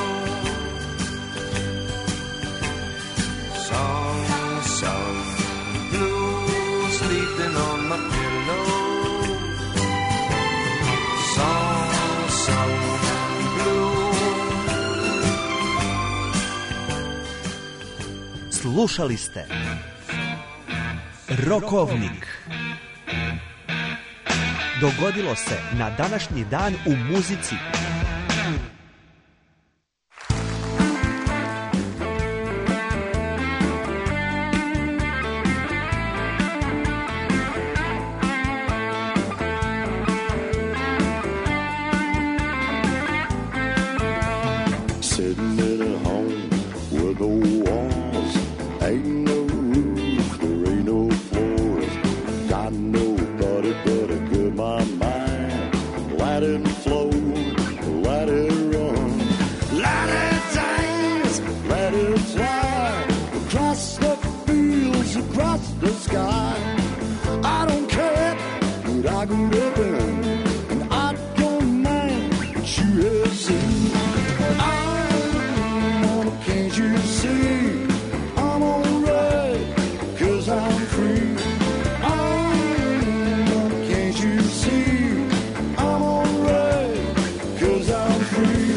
Song, song, blue, sleeping on my pillow. Song, song, blue. Slušali ste Rokovnik. Dogodilo se na današnji dan u muzici. Sitting in a home with no walls, ain't no roof, there ain't no floors. Got nobody but a good my mind. Let it flow, let it run, let it dance, let it fly across the fields, across the sky. I don't care what I could have been, and I don't mind what you have seen. Can't you see I'm alright, 'cause I'm free. Oh, can't you see I'm alright, 'cause I'm free.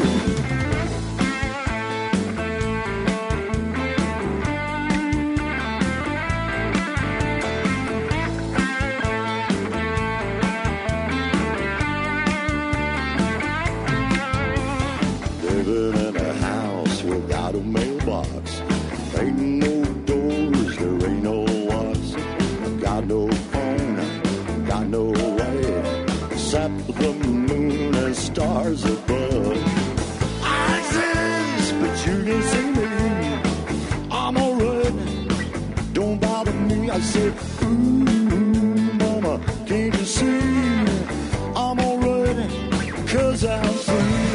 Living in a house without a mailbox. box. Ain't no doors, there ain't no locks. Got no phone, got no way, except the moon and stars above. I exist, but you don't see me. I'm alright, don't bother me. I said, ooh, mama, can't you see? I'm alright, cause I'm free.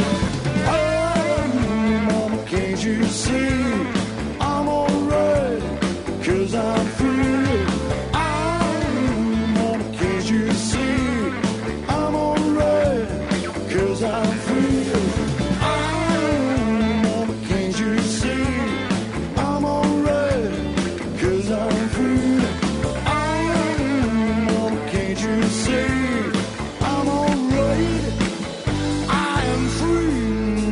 Oh, mama, can't you see? I'm alright, cause I'm free. Oh, mama, can't you see? I'm alright, cause I'm free. Oh, mama, can't you see? I'm alright, cause I'm free. Oh, mama, can't you see? I'm alright, I am free.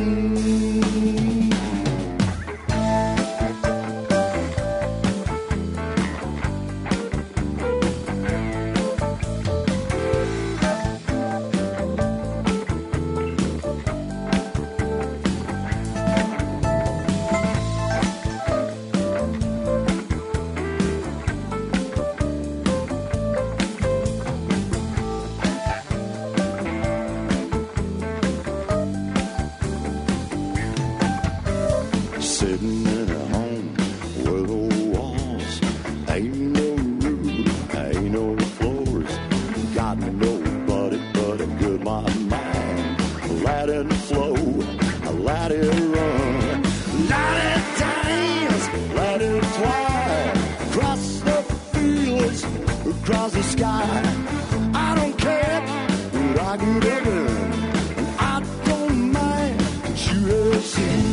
Sitting in a home where the walls ain't no roof, ain't no floors. Got nobody but a good my mind. Let it flow, let it run, let it dance, let it fly across the fields, across the sky. I don't care what I could ever, I don't mind what you have seen.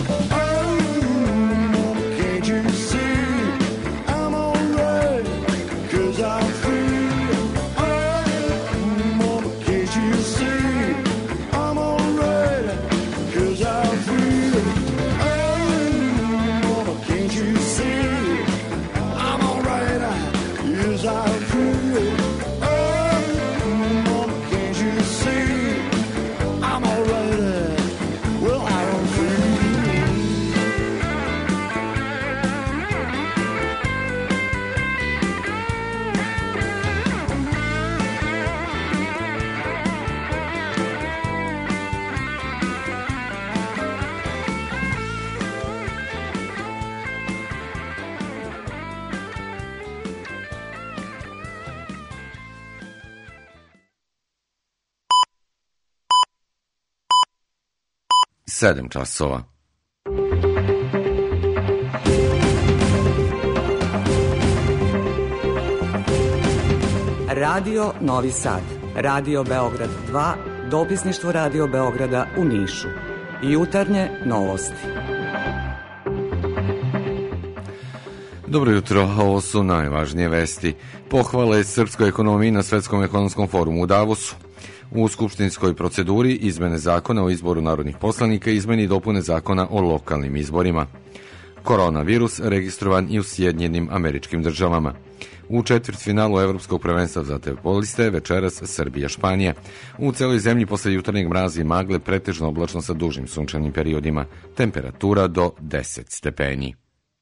Sedam časova. Radio Novi Sad, Radio Beograd dva, dopisništvo Radio Beograda u Nišu. Jutarnje novosti. Dobro jutro, ovo su najvažnije vesti. Pohvale srpskoj ekonomiji na Svetskom ekonomskom forumu u Davosu. U skupštinskoj proceduri izmene zakona o izboru narodnih poslanika i izmeni i dopune zakona o lokalnim izborima. Koronavirus registrovan i u Sjedinjenim Američkim Državama. U četvrtfinalu Evropskog prvenstva za vaterpoliste večeras Srbija-Španija. U celoj zemlji posle jutarnjeg mraza i magle pretežno oblačno sa dužim sunčanim periodima. Temperatura do deset stepeni.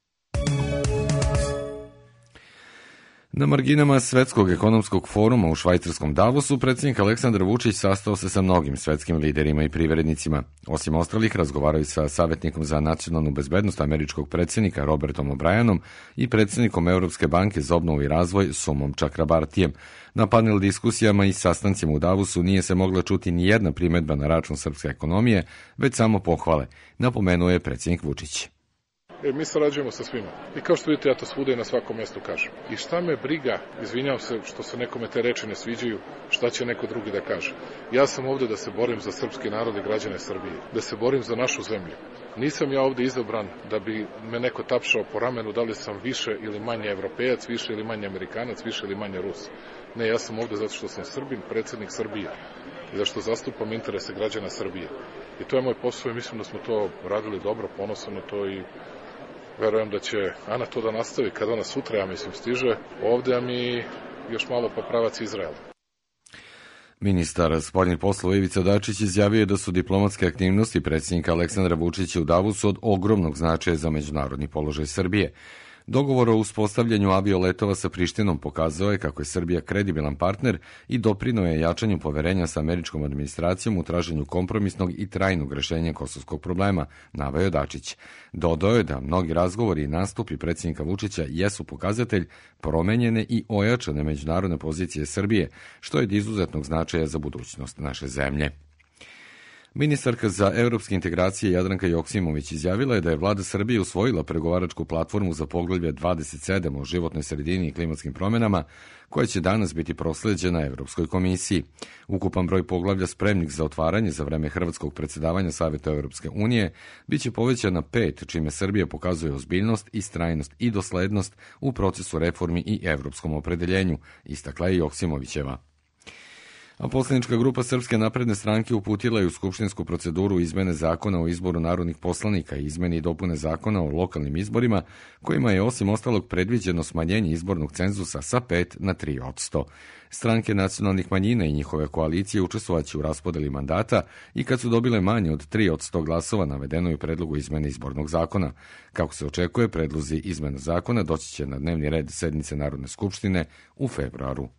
Na marginama Svetskog ekonomskog foruma u švajcarskom Davosu predsjednik Aleksandar Vučić sastao se sa mnogim svetskim liderima i privrednicima. Osim ostalih, razgovaraju sa savjetnikom za nacionalnu bezbednost američkog predsjednika Robertom O'Brienom i predsjednikom Europske banke za obnovu i razvoj Sumom Čakrabartijem. Na panel diskusijama i sastancima u Davosu nije se mogla čuti ni jedna primjedba na račun srpske ekonomije, već samo pohvale, napomenuo je predsjednik Vučić. E, mi sarađujemo sa svima. I kao što vidite, ja to svuda i na svakom mjestu kažem. I šta me briga, izvinjavam se što se nekome te reči ne sviđaju, šta će neko drugi da kaže. Ja sam ovdje da se borim za srpski narod i građane Srbije, da se borim za našu zemlju. Nisam ja ovdje izabran da bi me neko tapšao po ramenu da li sam više ili manje evropejac, više ili manje amerikanac, više ili manje Rus. Ne, ja sam ovdje zato što sam Srbin, predsjednik Srbije i zašto zastupam interese građana Srbije. I to je moj posao i mislim da smo to radili dobro, ponosan na to i verujem da će Ana to da nastavi kad ona sutra, ja mislim, stiže ovdje, a mi još malo pa pravac Izraela. Ministar spoljnih poslova Ivica Dačić izjavio je da su diplomatske aktivnosti predsjednika Aleksandra Vučića u Davosu od ogromnog značaja za međunarodni položaj Srbije. Dogovor o uspostavljanju avioletova sa Prištinom pokazao je kako je Srbija kredibilan partner i doprineo je jačanju poverenja sa američkom administracijom u traženju kompromisnog i trajnog rešenja kosovskog problema, naveo je Dačić. Dodao je da mnogi razgovori i nastupi predsjednika Vučića jesu pokazatelj promenjene i ojačane međunarodne pozicije Srbije, što je od izuzetnog značaja za budućnost naše zemlje. Ministarka za evropske integracije Jadranka Joksimović izjavila je da je vlada Srbije usvojila pregovaračku platformu za poglavlje dvadeset sedam o životnoj sredini i klimatskim promenama, koja će danas biti prosleđena Evropskoj komisiji. Ukupan broj poglavlja spremnih za otvaranje za vreme hrvatskog predsjedavanja Saveta Evropske unije biće povećan na pet, čime Srbija pokazuje ozbiljnost, istrajnost i doslednost u procesu reformi i evropskom opredeljenju, istakla je Joksimovićeva. A poslanička grupa Srpske napredne stranke uputila je u skupštinsku proceduru izmene zakona o izboru narodnih poslanika i izmene i dopune zakona o lokalnim izborima, kojima je osim ostalog predviđeno smanjenje izbornog cenzusa sa pet na tri odsto. Stranke nacionalnih manjina i njihove koalicije učestvovaće u raspodeli mandata i kad su dobile manje od tri odsto glasova navedeno je u predlogu izmene izbornog zakona. Kako se očekuje, predlozi izmena zakona doći će na dnevni red sednice Narodne skupštine u februaru.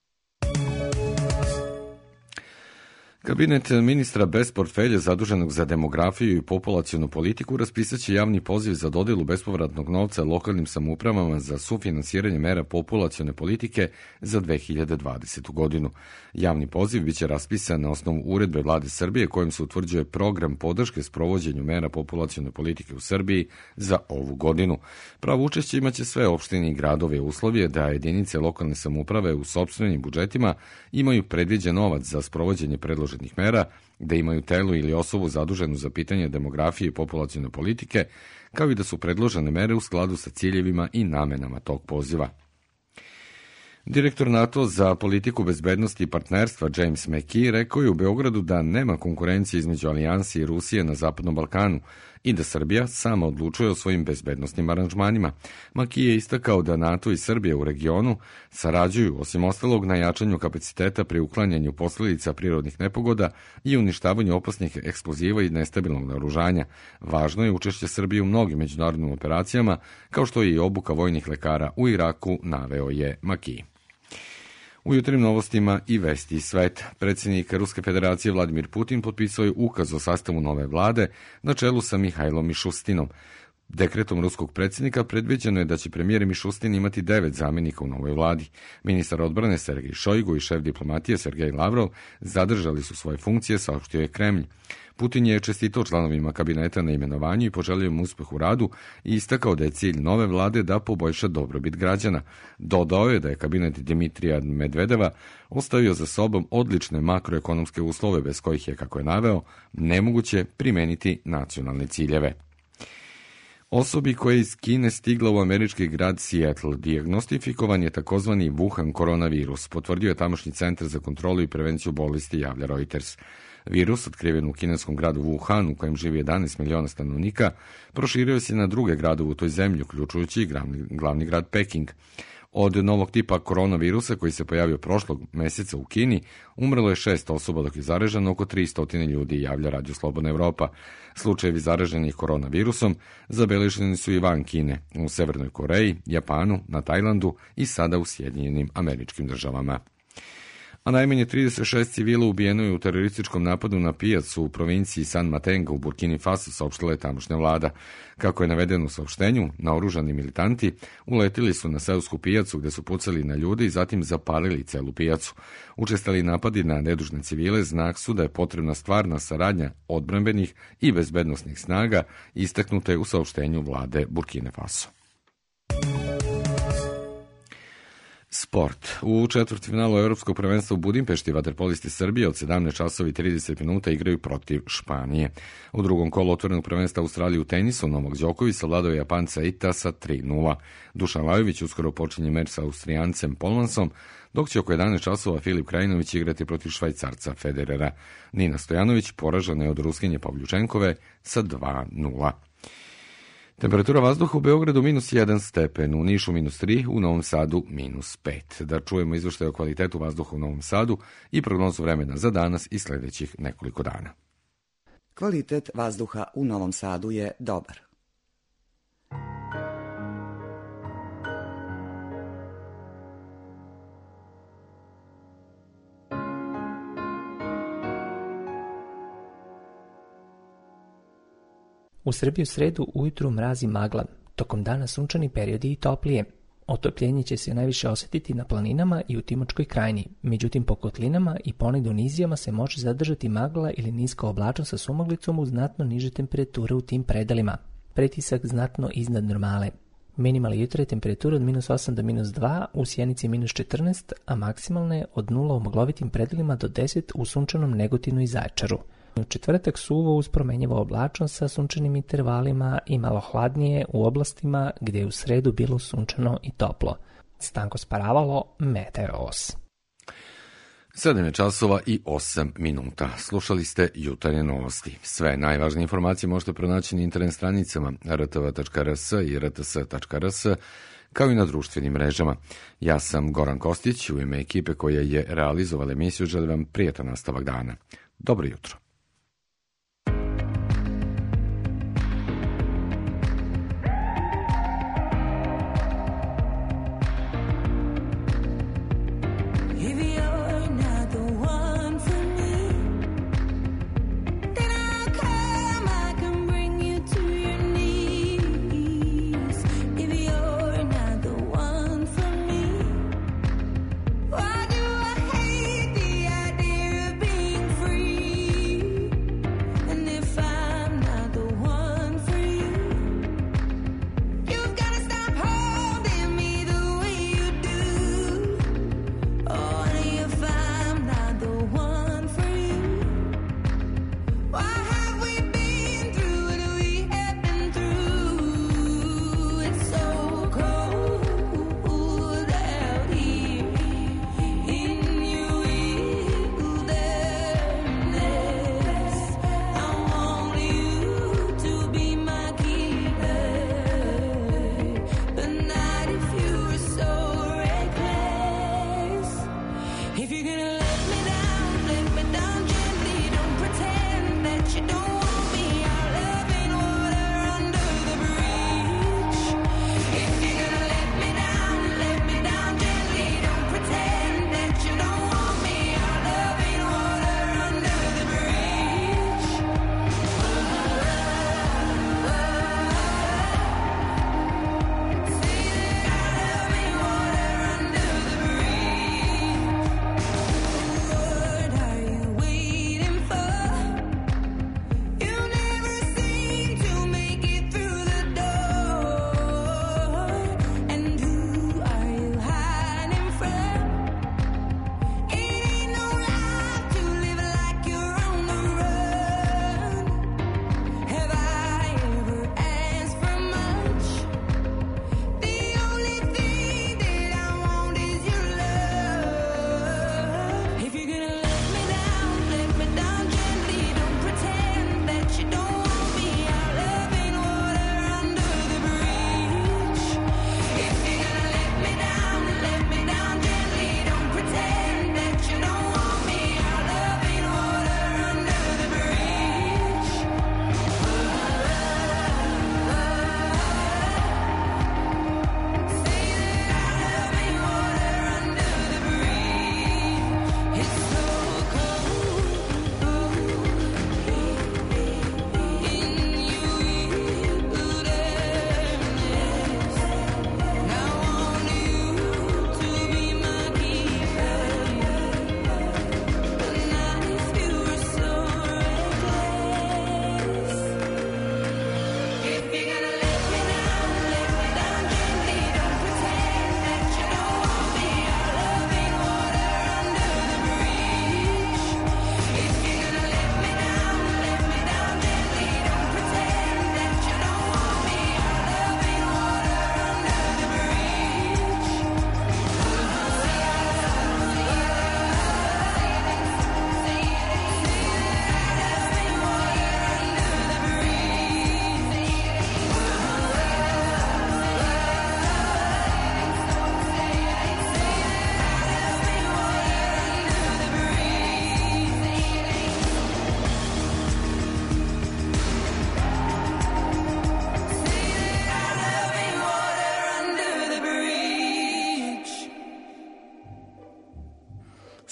Kabinet ministra bez portfelja zaduženog za demografiju i populacionu politiku raspisaće javni poziv za dodelu bespovratnog novca lokalnim samoupravama za sufinansiranje mera populacione politike za dve hiljade dvadesetu. godinu. Javni poziv biće raspisan na osnovu uredbe Vlade Srbije kojim se utvrđuje program podrške sprovođenju mera populacione politike u Srbiji za ovu godinu. Pravo učešće imaće sve opštine i gradove. Uslov je da jedinice lokalne samouprave u sopstvenim budžetima imaju predviđen novac za sprovođenje predloženih mera, da imaju telo ili osobu zaduženu za pitanje demografije i populacione politike, kao i da su predložene mere u skladu sa ciljevima i namenama tog poziva. Direktor NATO za politiku bezbednosti i partnerstva James McKee rekao je u Beogradu da nema konkurencije između Alijansi i Rusije na Zapadnom Balkanu i da Srbija sama odlučuje o svojim bezbednostnim aranžmanima. McKee je istakao da NATO i Srbija u regionu sarađuju, osim ostalog, na jačanju kapaciteta pri uklanjanju posledica prirodnih nepogoda i uništavanju opasnih eksploziva i nestabilnog naoružanja. Važno je učešće Srbije u mnogim međunarodnim operacijama, kao što je i obuka vojnih lekara u Iraku, naveo je McKee. U jutrim novostima i vesti iz sveta. Predsjednik Ruske federacije Vladimir Putin potpisao je ukaz o sastavu nove vlade na čelu sa Mihajlom Mišustinom. Dekretom ruskog predsjednika predviđeno je da će premijer Mišustin imati devet zamjenika u novoj vladi. Ministar odbrane Sergej Šojgu i šef diplomatije Sergej Lavrov zadržali su svoje funkcije, saopštio je Kremlj. Putin je čestitao članovima kabineta na imenovanju i poželio im uspeh u radu i istakao da je cilj nove vlade da poboljša dobrobit građana. Dodao je da je kabinet Dimitrija Medvedeva ostavio za sobom odlične makroekonomske uslove bez kojih je, kako je naveo, nemoguće primeniti nacionalne ciljeve. Osobi koja je iz Kine stigla u američki grad Seattle dijagnostifikovan je takozvani Wuhan koronavirus, potvrdio je tamošnji centar za kontrolu i prevenciju bolesti, javlja Reuters. Virus, otkriven u kineskom gradu Wuhan, u kojem živi jedanaest miliona stanovnika, proširio se na druge gradove u toj zemlji, uključujući i glavni, glavni grad Peking. Od novog tipa koronavirusa koji se pojavio prošlog meseca u Kini, umrlo je šest osoba, dok je zaraženo oko tristo ljudi, javlja Radio Slobodna Evropa. Slučajevi zaraženih koronavirusom zabeleženi su i van Kine, u Severnoj Koreji, Japanu, na Tajlandu i sada u Sjedinjenim Američkim Državama. A najmanje trideset šest civila ubijeno je u terorističkom napadu na pijacu u provinciji San Matenga u Burkini Faso, saopštila je tamošnja vlada. Kako je navedeno u saopštenju, naoružani militanti uletili su na seosku pijacu gde su pucali na ljude i zatim zapalili celu pijacu. Učestali napadi na nedužne civile znak su da je potrebna stvarna saradnja odbrambenih i bezbednosnih snaga, istaknute u saopštenju vlade Burkine Faso. Sport. U četvrtfinalu Evropskog prvenstva u Budimpešti vaterpolisti Srbije od sedamnaest časova i trideset minuta igraju protiv Španije. U drugom kolu otvorenog prvenstva Australije u tenisu Novak Đoković savladao je Japanca Ita sa tri nula. Dušan Lajović uskoro počinje meč sa Austrijancem Polmansom, dok će oko jedanaest časova Filip Krajinović igrati protiv Švajcarca Federera. Nina Stojanović poražena je od Ruskinje Pavljučenkove sa dva nula. Temperatura vazduha u Beogradu minus jedan stepen, u Nišu minus tri, u Novom Sadu minus pet. Da čujemo izveštaj o kvalitetu vazduha u Novom Sadu i prognozu vremena za danas i sledećih nekoliko dana. Kvalitet vazduha u Novom Sadu je dobar. U Srbiji u sredu ujutru mraz i magla, tokom dana sunčani periodi i toplije. Otopljenje će se najviše osetiti na planinama i u Timočkoj krajini, međutim po kotlinama i ponegde u nizijama se može zadržati magla ili niska oblačnost sa sumaglicom uz znatno niže temperature u tim predelima. Pretisak znatno iznad normale. Minimalne jutra temperatura od minus osam do minus dva, u Sjenici minus četrnaest, a maksimalne od nula u maglovitim predelima do deset u sunčanom Negotinu i Zaječaru. U četvrtak suvo uz promenjivo oblačnost sa sunčanim intervalima i malo hladnije u oblastima gdje je u sredu bilo sunčano i toplo. Stanko Sparavalo, Meteos. sedam je časova i osam minuta. Slušali ste jutarnje novosti. Sve najvažnije informacije možete pronaći na internet stranicama r t v tačka r s i r t s tačka r s, kao i na društvenim mrežama. Ja sam Goran Kostić, u ime ekipe koja je realizovala emisiju želim vam prijetan nastavak dana. Dobro jutro. Why do I hate the idea of being free?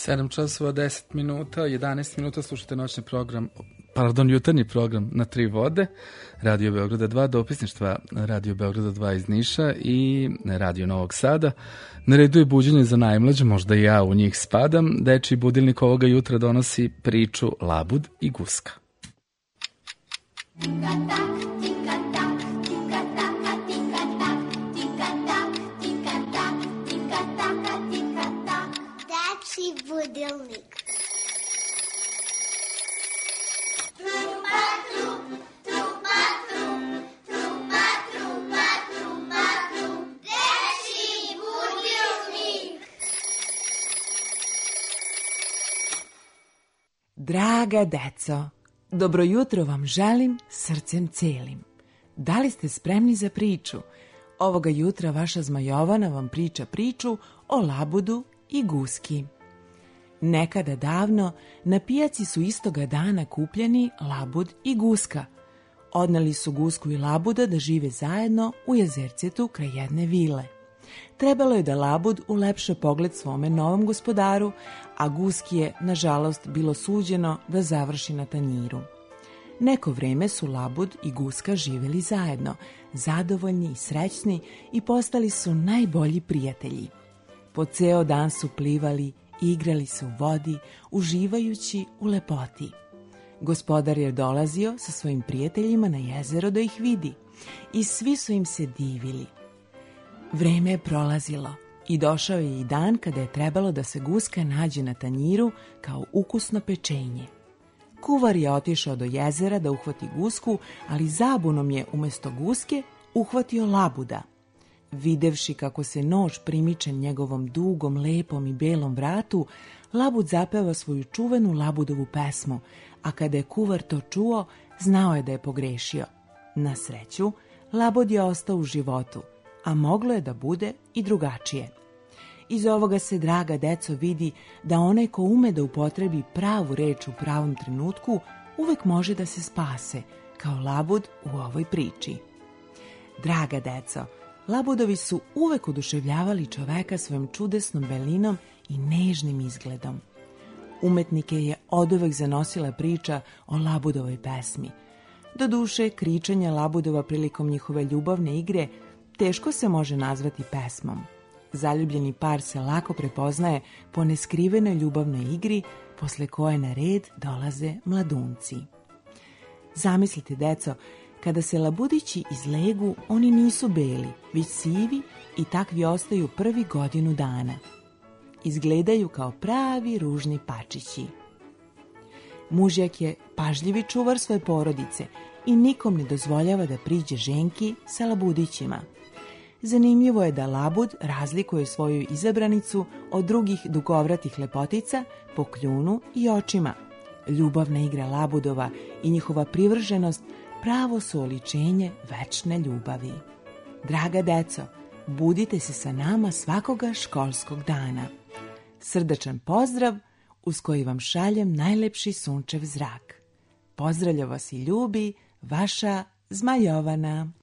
sedam časova, deset minuta, jedanaest minuta, slušate noćni program, pardon, jutarnji program na Tri vode, Radio Beograda dva, dopisništva Radio Beograda dva iz Niša i Radio Novog Sada. Na redu je buđenje za najmlađe, možda i ja u njih spadam. Dečiji budilnik ovoga jutra donosi priču Labud i guska. Dečiji budilnik. Draga deco, dobro jutro vam želim srcem celim. Da li ste spremni za priču? Ovoga jutra vaša Zmajovana vam priča priču o labudu i guski. Nekada davno na pijaci su istoga dana kupljeni labud i guska. Odneli su gusku i labuda da žive zajedno u jezercetu kraj jedne vile. Trebalo je da labud ulepša pogled svome novom gospodaru, a guski je, nažalost, bilo suđeno da završi na tanjiru. Neko vreme su labud i guska živjeli zajedno, zadovoljni i srećni i postali su najbolji prijatelji. Po ceo dan su plivali, igrali se u vodi, uživajući u lepoti. Gospodar je dolazio sa svojim prijateljima na jezero da ih vidi i svi su im se divili. Vreme je prolazilo i došao je i dan kada je trebalo da se guska nađe na tanjiru kao ukusno pečenje. Kuvar je otišao do jezera da uhvati gusku, ali zabunom je umjesto guske uhvatio labuda. Videvši kako se nož primiče njegovom dugom, lepom i belom vratu, labud zapeva svoju čuvenu labudovu pesmu, a kada je kuvar to čuo, znao je da je pogrešio. Na sreću, labud je ostao u životu, a moglo je da bude i drugačije. Iz ovoga se, draga deco, vidi da onaj ko ume da upotrebi pravu reč u pravom trenutku, uvek može da se spase, kao labud u ovoj priči. Draga deco, labudovi su uvek oduševljavali čoveka svojom čudesnom belinom i nežnim izgledom. Umetnike je oduvek zanosila priča o labudovoj pesmi. Doduše, kričanje labudova prilikom njihove ljubavne igre teško se može nazvati pesmom. Zaljubljeni par se lako prepoznaje po neskrivenoj ljubavnoj igri, posle koje na red dolaze mladunci. Zamislite, deco, kada se labudići izlegu, oni nisu beli, već sivi i takvi ostaju prvi godinu dana. Izgledaju kao pravi ružni pačići. Mužjak je pažljivi čuvar svoje porodice i nikom ne dozvoljava da priđe ženki sa labudićima. Zanimljivo je da labud razlikuje svoju izabranicu od drugih dugovratih lepotica po kljunu i očima. Ljubavna igra labudova i njihova privrženost pravo su oličenje večne ljubavi. Draga deco, budite se sa nama svakoga školskog dana. Srdačan pozdrav uz koji vam šaljem najlepši sunčev zrak. Pozdravlja vas i ljubi vaša Zmajovana.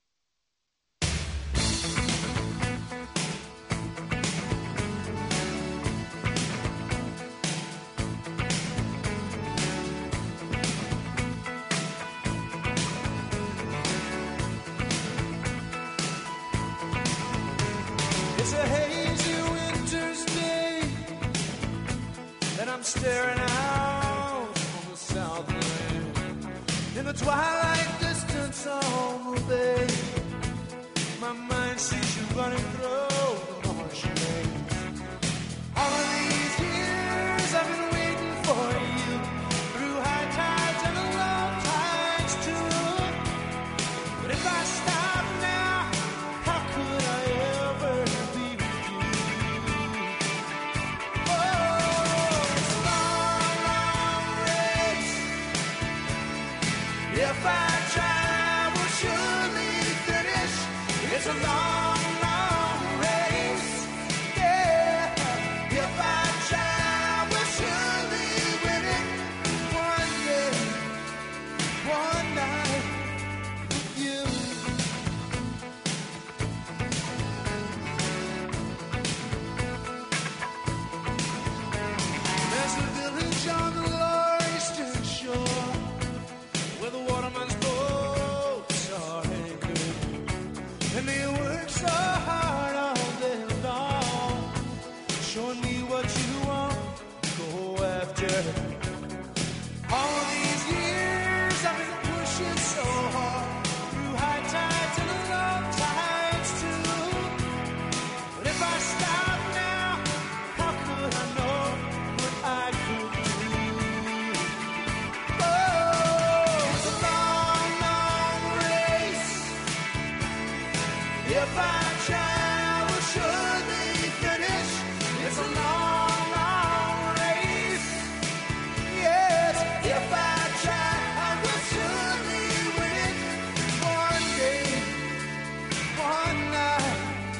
Staring out on the south wind in the twilight distance on the bay. My mind sees you running through the marsh lanes. All of these years I've been waiting for you through high tides and low tides too. But if I stop now, how could I ever be with you? If I try, I will surely If I try, I will surely finish. It's a long, long race. Yes, if I try, I will surely win it. One day, one night.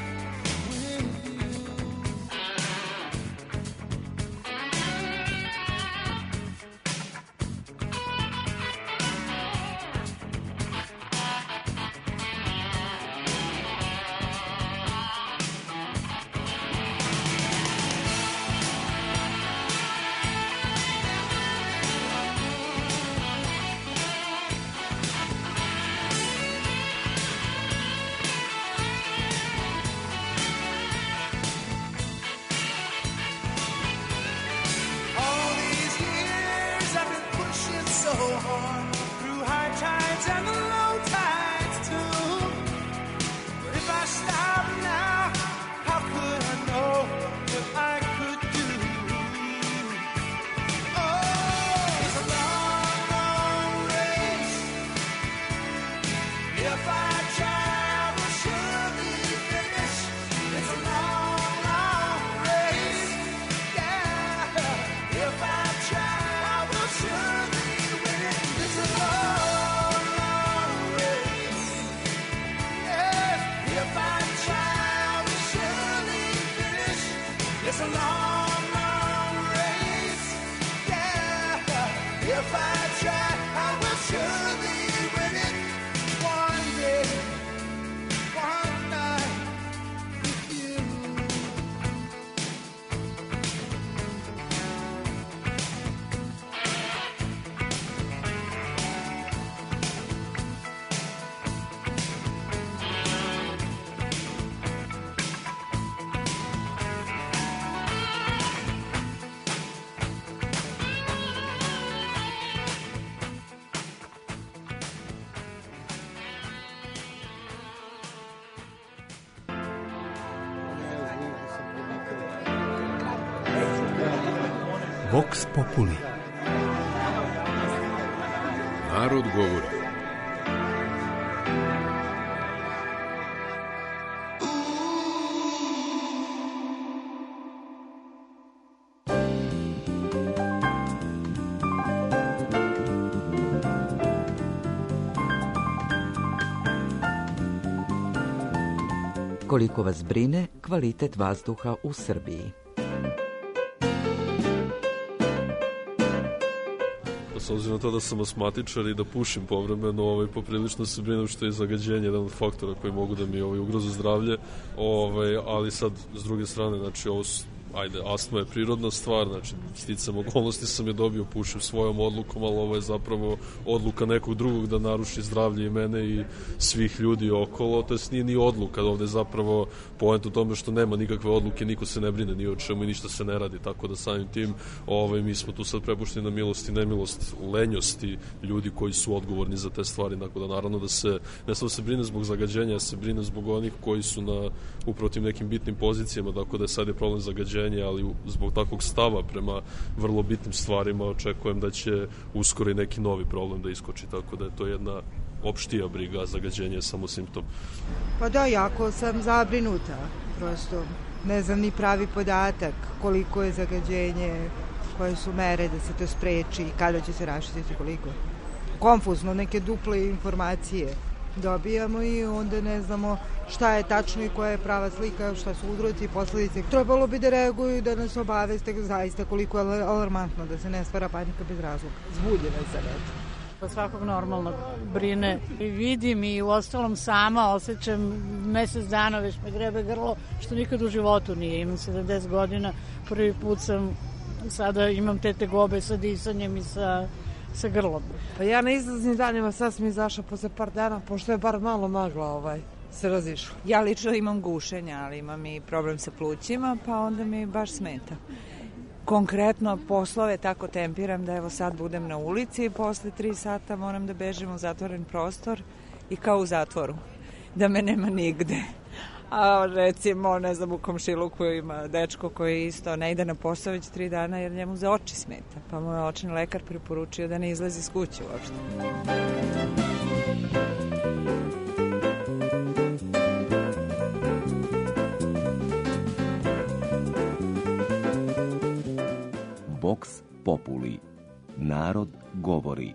Vox Populi. Narod govori. Koliko vas brine kvalitet vazduha u Srbiji? S obzirom na to da sam asmatičar i da pušim povremeno, ovaj, poprilično se brinem što je zagađenje jedan od faktora koji mogu da mi ovaj, ugroze zdravlje, ovaj, ali sad s druge strane, znači ovo ajde, astma je prirodna stvar, znači sticam okolnosti sam je dobio, pušim svojom odlukom, ali ovo je zapravo odluka nekog drugog da naruši zdravlje i mene i svih ljudi okolo, to jest nije ni odluka, ovde je zapravo poent u tome što nema nikakve odluke, niko se ne brine ni o čemu i ništa se ne radi, tako da samim tim ovaj, mi smo tu sad prepušteni na milost i nemilost lenjosti ljudi koji su odgovorni za te stvari, tako da naravno da se, ne samo se brine zbog zagađenja, se brine zbog onih koji su na upravo tim nekim bitnim pozicijama, tako da sad je problem zagađenja, ali zbog takvog stava prema vrlo bitnim stvarima očekujem da će uskoro i neki novi problem da iskoči, tako da je to jedna opštija briga, zagađenje je samo simptom. Pa da, jako sam zabrinuta, prosto ne znam ni pravi podatak koliko je zagađenje, koje su mere da se to spreči i kada će se raščistiti koliko. Konfuzno, neke duple informacije dobijamo i onda ne znamo šta je tačno i koja je prava slika, šta su uzroci i posledice. Trebalo bi da reaguju i da nas obaveste zaista koliko je alarmantno, da se ne stvara panika bez razloga. Zbudjena sam, eto. Pa svakog normalnog brine. I vidim i u ostalom sama osjećam mesec dana već me grebe grlo, što nikad u životu nije. Imam sedamdeset godina, prvi put sam, sada imam te tegobe sa disanjem i sa sa grlom. Pa ja na izlaznim danima sad sam izašla posle par dana, pošto je bar malo magla ovaj, se razišla. Ja lično imam gušenja, ali imam i problem sa plućima, pa onda mi baš smeta. Konkretno poslove tako tempiram da evo sad budem na ulici i posle tri sata moram da bežim u zatvoren prostor i kao u zatvoru, da me nema nigde. A recimo, ne znam, u komšiluku ima dečko koji isto ne ide na posao već tri dana jer njemu za oči smeta. Pa mu je očni lekar preporučio da ne izlazi iz kuće uopšte. Vox Populi. Narod govori.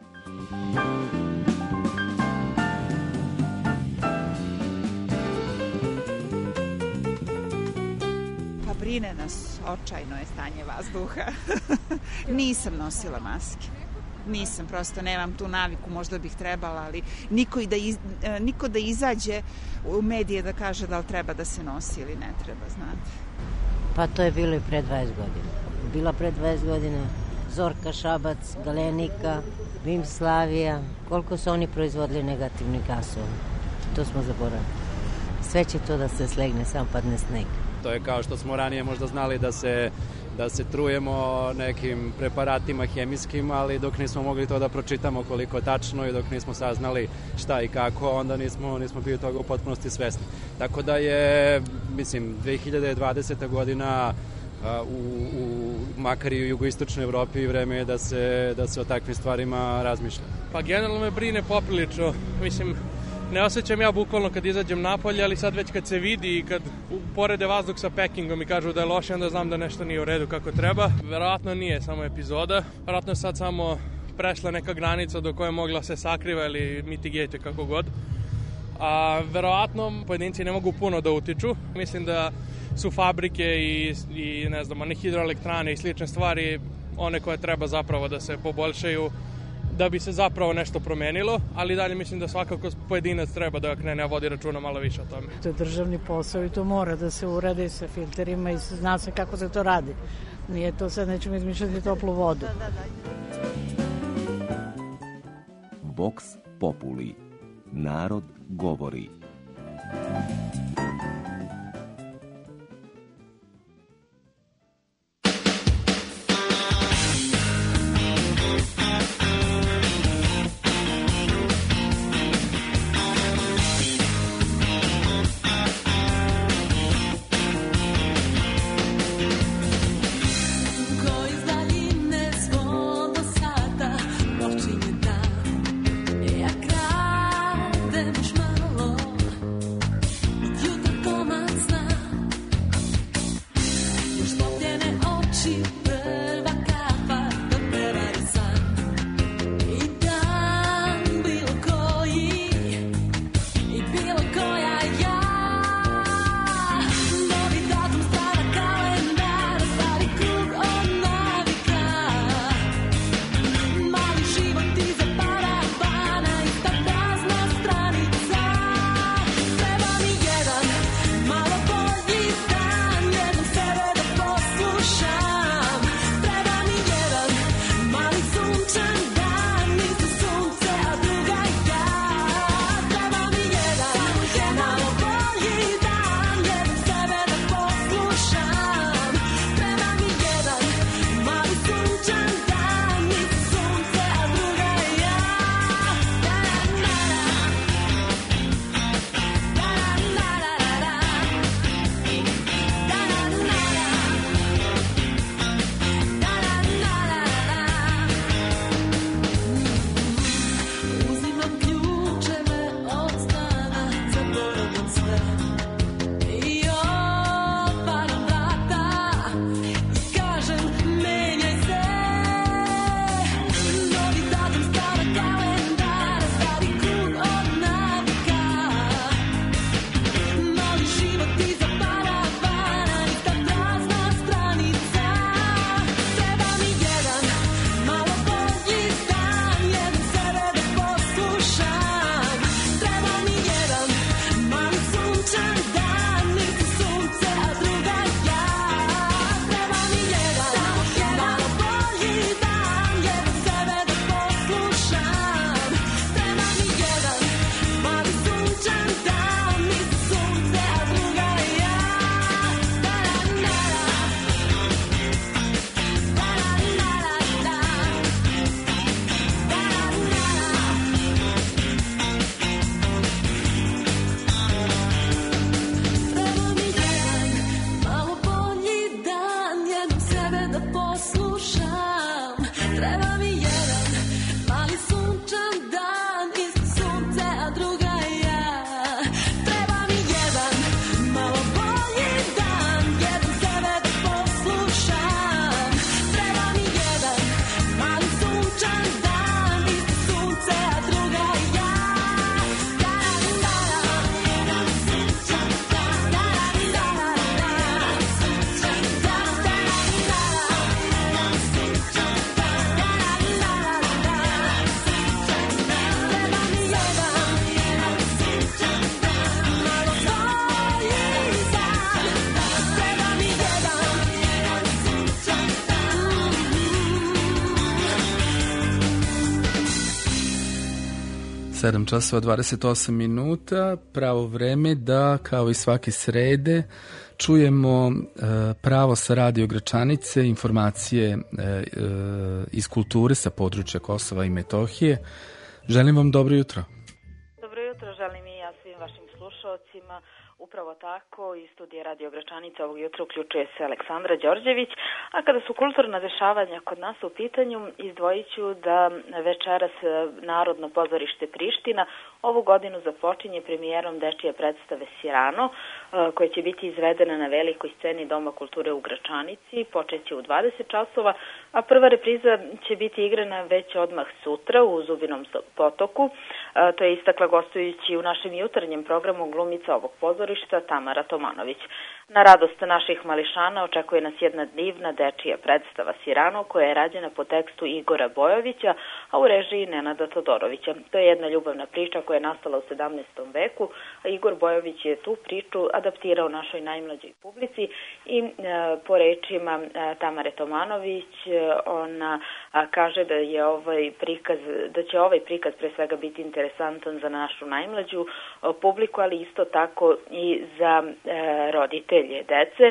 Pa brine nas, očajno je stanje vazduha. Nisam nosila maske. Nisam, prosto nemam tu naviku, možda bih trebala, ali niko, i da, iz, niko da izađe u medije da kaže da li treba da se nosi ili ne treba, znate. Pa to je bilo i pre dvadeset godina. Bila pre dvadeset godina Zorka Šabac, Galenika, Vim Slavija, koliko su oni proizvodili negativnih gasova. To smo zaboravili. Sve će to da se slegne, sam padne sneg. To je kao što smo ranije možda znali da se da se trujemo nekim preparatima hemijskim, ali dok nismo mogli to da pročitamo koliko tačno i dok nismo saznali šta i kako, onda nismo, nismo bili toga u potpunosti svesni. Tako da je, mislim, dve hiljade dvadeseta godina u, u makar i u jugoistočnoj Evropi vreme je da se, da se o takvim stvarima razmišlja. Pa generalno me brine poprilično, mislim, ne osjećam ja bukvalno kad izađem napolje, ali sad već kad se vidi i kad porede vazduh sa Pekingom i kažu da je loše, onda znam da nešto nije u redu kako treba. Verovatno nije samo epizoda, verovatno je sad samo prešla neka granica do koje je mogla se sakriva ili mitigate kako god. A verovatno pojedinci ne mogu puno da utiču. Mislim da su fabrike i, i ne znam, one hidroelektrane i slične stvari one koje treba zapravo da se poboljšaju da bi se zapravo nešto promenilo, ali dalje mislim da svakako pojedinac treba da krene, a vodi računa malo više o tome. To je državni posao i to mora da se uradi sa filterima i zna se kako se to radi. Nije to sad, nećemo izmišljati toplu vodu. Vox Populi. Narod govori. sedam časova dvadeset osam minuta, pravo vreme da, kao i svake srede, čujemo e, pravo sa Radio Gračanice, informacije e, e, iz kulture sa područja Kosova i Metohije. Želim vam dobro jutro. Dobro jutro, želim i ja svim vašim slušalcima. Upravo tako, iz studija Radio Gračanica ovog jutra uključuje se Aleksandra Đorđević, a kada su kulturna dešavanja kod nas u pitanju, izdvojit ću da večeras Narodno pozorište Priština ovu godinu započinje premijerom dečije predstave Sirano, koja će biti izvedena na velikoj sceni Doma kulture u Gračanici, počeće u dvadeset časova, a prva repriza će biti igrana već odmah sutra u Zubinom Potoku. To je istakla gostujući u našem jutarnjem programu glumica ovog pozorišta Tamara Tomanović. Na radost naših mališana očekuje nas jedna divna dečija predstava Sirano koja je rađena po tekstu Igora Bojovića, a u režiji Nenada Todorovića. To je jedna ljubavna priča koja je nastala u sedamnaestom veku, a Igor Bojović je tu priču adaptirao našoj najmlađoj publici i e, po rečima e, Tamare Tomanović e, ona a, kaže da je ovaj prikaz, da će ovaj prikaz pre svega biti interesantan za našu najmlađu e, publiku, ali isto tako i za e, roditelje dece.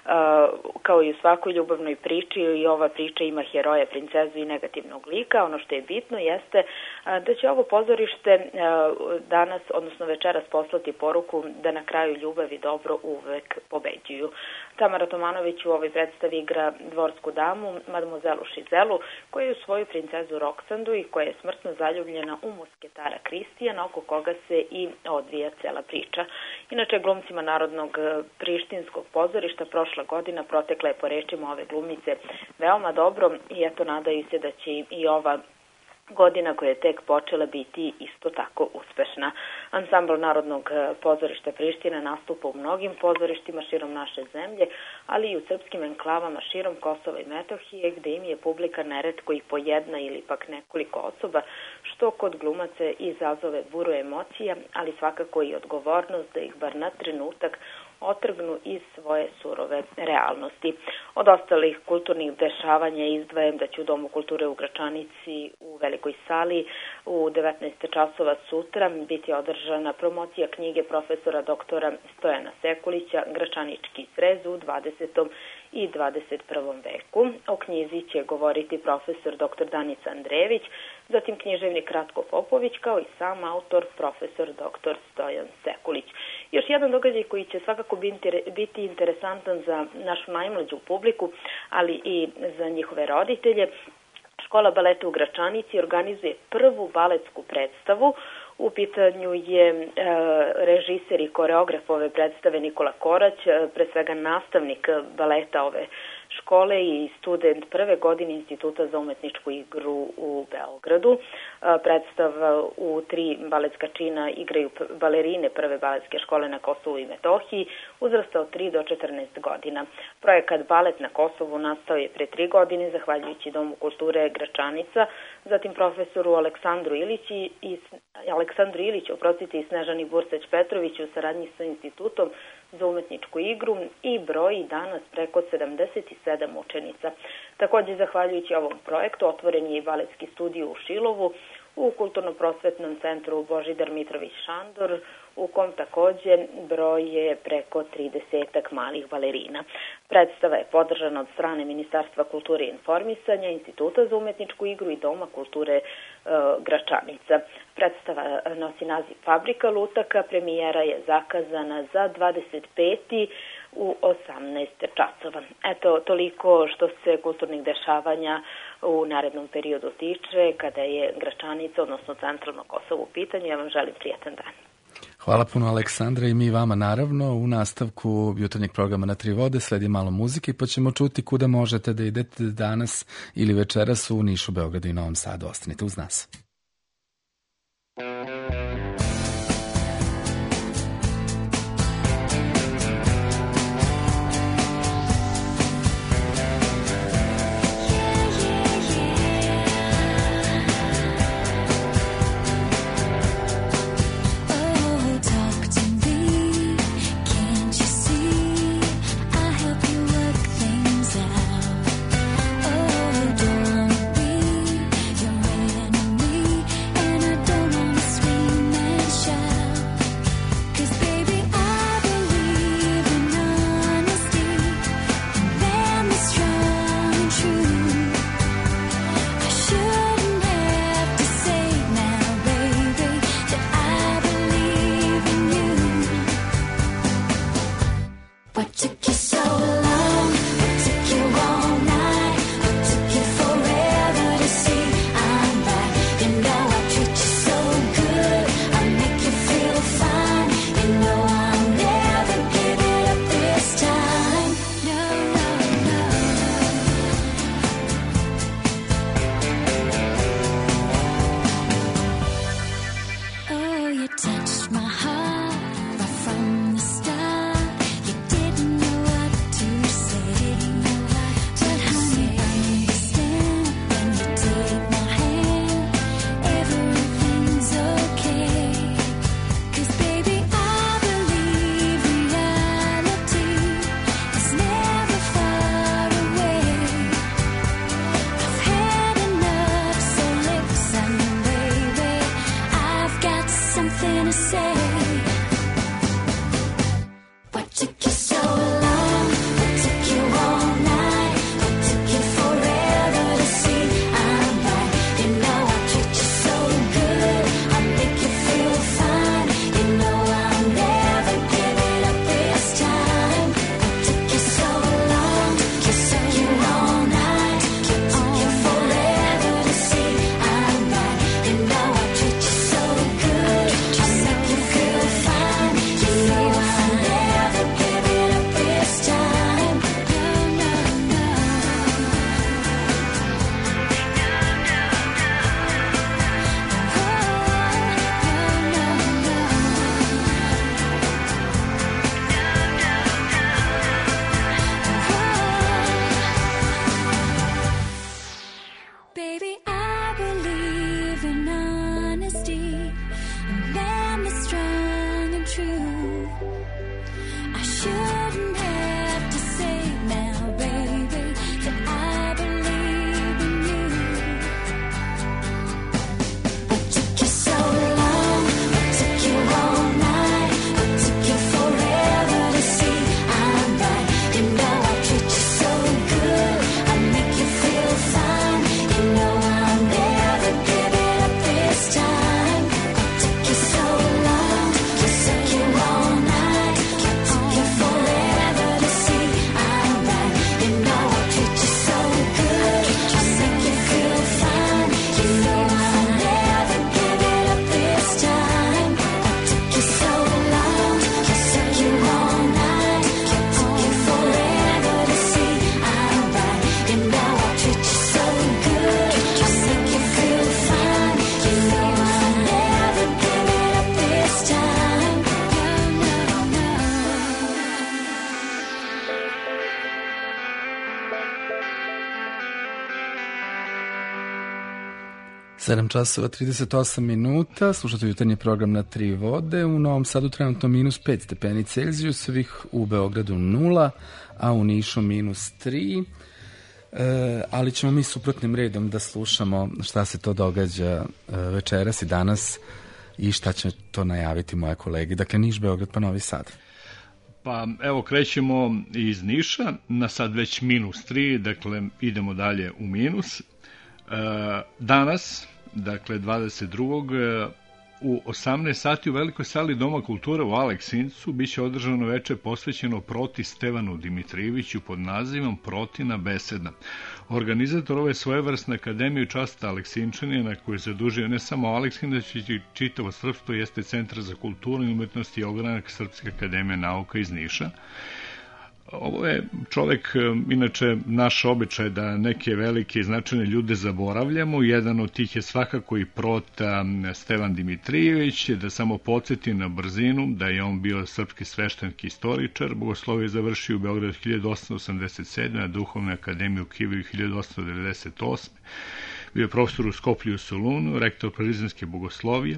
Kao i u svakoj ljubavnoj priči, i ova priča ima heroja, princezu i negativnog lika. Ono što je bitno jeste da će ovo pozorište danas, odnosno večeras, poslati poruku da na kraju ljubav i dobro uvek pobeđuju. Tamara Tomanović u ovoj predstavi igra dvorsku damu, madmozelu Šizelu, koja je u svoju princezu Roksandu i koja je smrtno zaljubljena u musketara Kristijana, oko koga se i odvija cela priča. Inače, glumcima Narodnog prištinskog pozorišta prošla godina protekla je po rečima ove glumice veoma dobro i eto nadaju se da će i ova godina koja je tek počela biti isto tako uspešna. Ansambl Narodnog pozorišta Priština nastupa u mnogim pozorištima širom naše zemlje, ali i u srpskim enklavama širom Kosova i Metohije, gde im je publika neretko i po jedna ili pak nekoliko osoba, što kod glumaca izazove buru emocija, ali svakako i odgovornost da ih bar na trenutak otrgnu iz svoje surove realnosti. Od ostalih kulturnih dešavanja izdvajam da će u Domu kulture u Gračanici u Velikoj sali u devetnaest časova sutra biti održana promocija knjige profesora doktora Stojana Sekulića Gračanički srez u dvadesetom i dvadeset prvom veku. O knjizi će govoriti profesor doktor Danica Andrejević, zatim književnik Ratko Popović, kao i sam autor profesor doktor Stojan Sekulić. Još jedan događaj koji će svakako biti interesantan za našu najmlađu publiku, ali i za njihove roditelje. Škola baleta u Gračanici organizuje prvu baletsku predstavu. U pitanju je e, režiser i koreograf ove predstave Nikola Korać, pre svega nastavnik baleta ove škole i student prve godine Instituta za umetničku igru u Beogradu. Predstava u tri baletska čina igraju balerine prve baletske škole na Kosovu i Metohiji, uzrasta od tri do četrnaest godina. Projekat Balet na Kosovu nastao je pre tri godine, zahvaljujući Domu kulture Gračanica, zatim profesoru Aleksandru Ilići i Aleksandru Iliću, oprostite, i Snežani Burseć-Petrović u saradnji sa Institutom za umetničku igru i broji danas preko sedamdeset sedam učenica. Također, zahvaljujući ovom projektu, otvoren je i baletski studio u Šilovu, u Kulturno-prosvetnom centru Božidar Mitrović Šandor, u kom također broj je preko tridesetak malih balerina. Predstava je podržana od strane Ministarstva kulture i informisanja, Instituta za umetničku igru i Doma kulture e, Gračanica. Predstava nosi naziv Fabrika lutaka, premijera je zakazana za dvadeset peti u osamnaest časova. Eto, toliko što se kulturnih dešavanja u narednom periodu tiče, kada je Gračanica, odnosno centralno Kosovo u pitanju. Ja vam želim prijetan dan. Hvala puno, Aleksandra, i mi vama naravno. U nastavku jutarnjeg programa Na tri vode sledi malo muzike, pa ćemo čuti kuda možete da idete danas ili večeras u Nišu, Beogradu i Novom Sadu. Ostanite uz nas. Me shouldn't have to say now, baby, that I believe in you. What took you so long? What took you all night? What took you forever to see I'm right? You know I treat you so good, I make you feel fine. You know I'll never give it up this time. What took you so long? What took you all night? What took you forever to see I'm right? You know I treat you so good, I make you feel fine. You know I'll never give it up this time. What took you so long? What took you all night? What took you forever to see I'm right? You know I treat you so good, I make you feel fine. You know I'll never give it up this time. No, no, no. sedam časova trideset osam minuta, slušate jutarnji program na tri vode. U Novom Sadu trenutno minus pet stepeni Celzijusovih, u Beogradu nula, a u Nišu minus tri. E, ali ćemo mi suprotnim redom da slušamo šta se to događa e, večeras i danas i šta će to najaviti moje kolege. Dakle, Niš, Beograd pa Novi Sad. Pa evo krećemo iz Niša, na sad već minus tri, dakle idemo dalje u minus. E, danas, dakle dvadeset drugog u osamnaest sati u velikoj sali Doma kulture u Aleksincu biće održano veče posvećeno Proti Stevanu Dimitrijeviću pod nazivom Protina beseda. Organizator ove svojevrsne akademije časta Aleksinčanina, koji je zadužio ne samo Aleksin, da će čitavo srpstvo, jeste Centar za kulturu i umetnost i ogranak Srpske akademije nauka iz Niša. Ovo je čovek, inače, naš običaj da neke velike i značajne ljude zaboravljamo. Jedan od tih je svakako i Prota Stevan Dimitrijević, da samo podsjeti na brzinu da je on bio srpski sveštenik i istoričar. Bogoslovije je završio u Beogradu hiljadu osamsto osamdeset sedme, na Duhovnoj akademiji u Kiviju hiljadu osamsto devedeset osme. Bio je profesor u Skoplju u Solunu, rektor Parizijanske bogoslovije.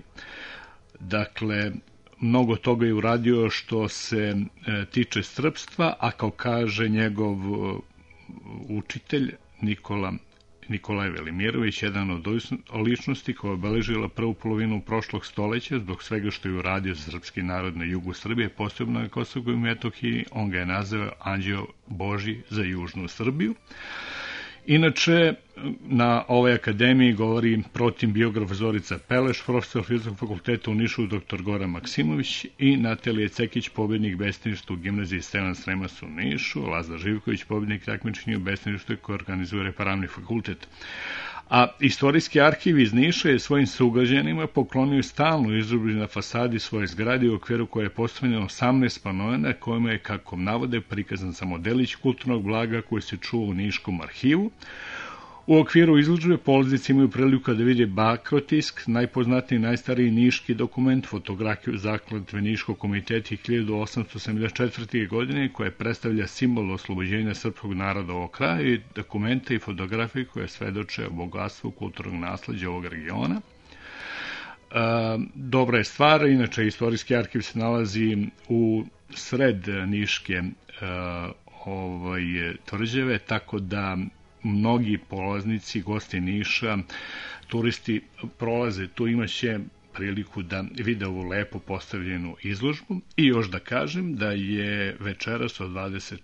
Dakle, mnogo toga je uradio što se e, tiče srpstva, a kao kaže njegov e, učitelj Nikola, Nikolaj Velimirović, jedan od ličnosti koja je obeležila prvu polovinu prošlog stoleća zbog svega što je uradio za srpski narod na jugu Srbije, posebno na Kosovu i Metohiji. On ga je nazvao Anđeo Božji za južnu Srbiju. Inače, na ovoj akademiji govori protim biograf Zorica Peleš, profesor Filozofskog fakulteta u Nišu doktor Goran Maksimović i Natalija Cekić, pobednik besništva u gimnaziji Stevan Sremac u Nišu, Lazar Živković, pobednik takmičenja u besništvu koje organizuje Reparavni fakultet. A istorijski arhiv iz Niša je svojim sugrađanima poklonio stalnu izložbu na fasadi svoje zgrade, u okviru koje je postavljeno osamnaest panoja na kojima je, kako navode, prikazan samo delić kulturnog blaga koji se čuva u Niškom arhivu. U okviru izložbe polaznici imaju priliku da vide bakrotisk, najpoznatiji i najstariji niški dokument, fotografiju zakletve Niškog komiteta hiljadu osamsto osamdeset četvrte. godine, koja predstavlja simbol oslobođenja srpskog naroda ovog kraja, i dokumenta i fotografije koje svedoče o bogatstvu kulturnog nasleđa ovog regiona. E, dobra je stvar, inače istorijski arhiv se nalazi u sred Niške e, ovaj, tvrđave, tako da mnogi polaznici, gosti Niša, turisti prolaze tu, imaće priliku da vide ovu lepo postavljenu izložbu. I još da kažem da je večeras od dvadeset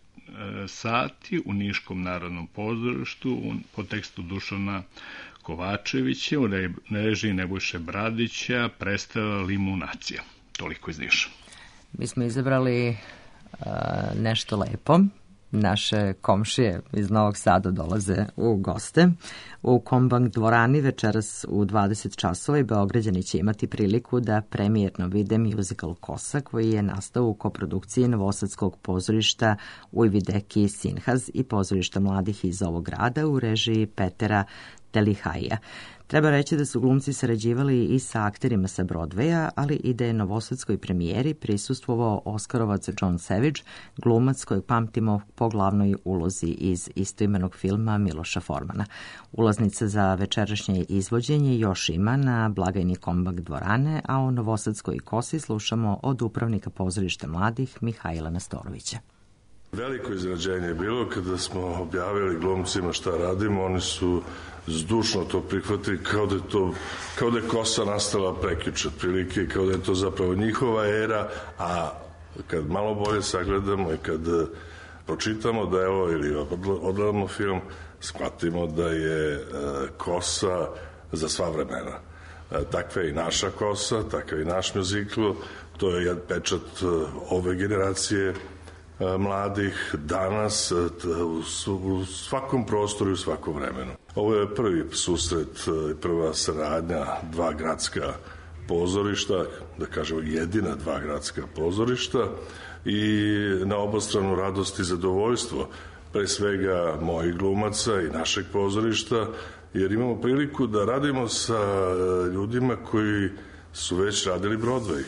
sati u Niškom narodnom pozorištu po tekstu Dušana Kovačevića u režiji Nebojše Bradića predstava Limunacija. Toliko iz Niša. Mi smo izabrali uh, nešto lepo. Naše komšije iz Novog Sada dolaze u goste. U Kombank dvorani večeras u dvadeset časova i Beograđani će imati priliku da premijerno vide muzikal Kosa, koji je nastao u koprodukciji Novosadskog pozorišta Ujvideki Sinhaz i pozorišta mladih iz ovog grada u režiji Petera Delihaija. Treba reći da su glumci sarađivali i sa akterima sa Broadwaya, ali i da je novosadskoj premijeri prisustvovao Oskarovac John Savage, glumac kojeg pamtimo po glavnoj ulozi iz istoimenog filma Miloša Formana. Ulaznica za večerašnje izvođenje još ima na blagajni Kombank dvorane, a o novosadskoj kosi slušamo od upravnika pozorišta mladih Mihajla Nastorovića. Veliko iznenađenje je bilo kada smo objavili glumcima šta radimo, oni su zdušno to prihvatili kao da je to, kao da je kosa nastala prekjuče, otprilike, kao da je to zapravo njihova era, a kad malo bolje sagledamo i kad pročitamo da je ovo ili odgledamo film, shvatimo da je kosa za sva vremena. Takva je i naša kosa, takav je i naš muzikl, to je jedan pečat ove generacije mladih danas u svakom prostoru i u svakom vremenu. Ovo je prvi susret, prva saradnja dva gradska pozorišta, da kažemo jedina dva gradska pozorišta i na obostranu radost i zadovoljstvo pre svega mojih glumaca i našeg pozorišta, jer imamo priliku da radimo sa ljudima koji su već radili Broadway.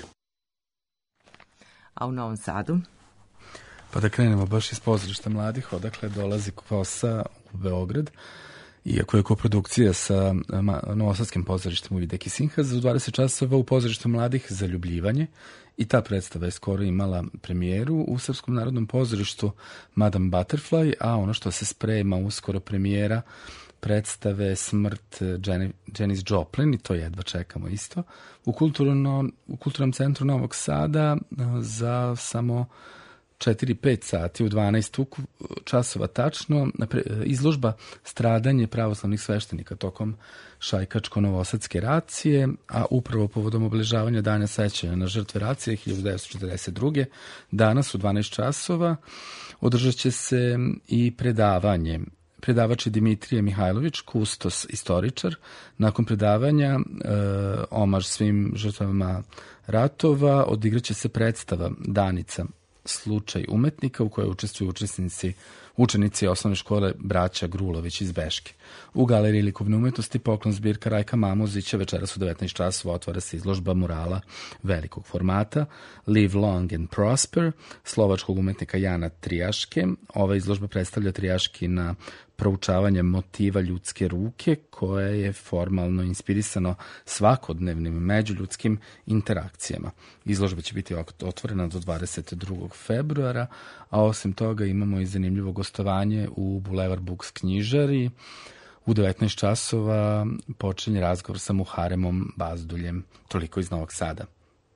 A u Novom Sadu? Pa da krenemo baš iz pozorišta mladih, odakle dolazi Kosa u Beograd, iako je koprodukcija sa novosadskim pozorištem Uvidek i Sinhaz u dvadeset časova u pozorištu mladih Zaljubljivanje, i ta predstava je skoro imala premijeru u Srpskom narodnom pozorištu Madame Butterfly, a ono što se sprema uskoro premijera predstave Smrt Janis Joplin, i to jedva čekamo isto, u, kulturno, u Kulturnom centru Novog Sada za samo četiri pet sati u dvanaest časova tačno, izložba Stradanje pravoslavnih sveštenika tokom šajkačko-novosadske racije, a upravo povodom obeležavanja Dana sećanja na žrtve racije hiljadu devetsto četrdeset druge. danas u dvanaest časova održat će se i predavanje. Predavač je Dimitrije Mihajlović, kustos istoričar. Nakon predavanja e, omaž svim žrtvama ratova odigraće se predstava Danica, slučaj umetnika, u kojoj učestvuju učesnici, učenici osnovne škole braća Grulović iz Beške. U Galeriji likovne umetnosti poklon zbirka Rajka Mamuzića večeras u devetnaest časova otvara se izložba murala velikog formata Live Long and Prosper slovačkog umetnika Jana Trijaške. Ova izložba predstavlja Trijaški na proučavanje motiva ljudske ruke, koje je formalno inspirisano svakodnevnim međuljudskim interakcijama. Izložba će biti otvorena do dvadeset drugog februara, a osim toga imamo i zanimljivo gostovanje u Bulevar Books knjižari. U devetnaest časova počinje razgovor sa Muharemom Bazduljem. Toliko iz Novog Sada.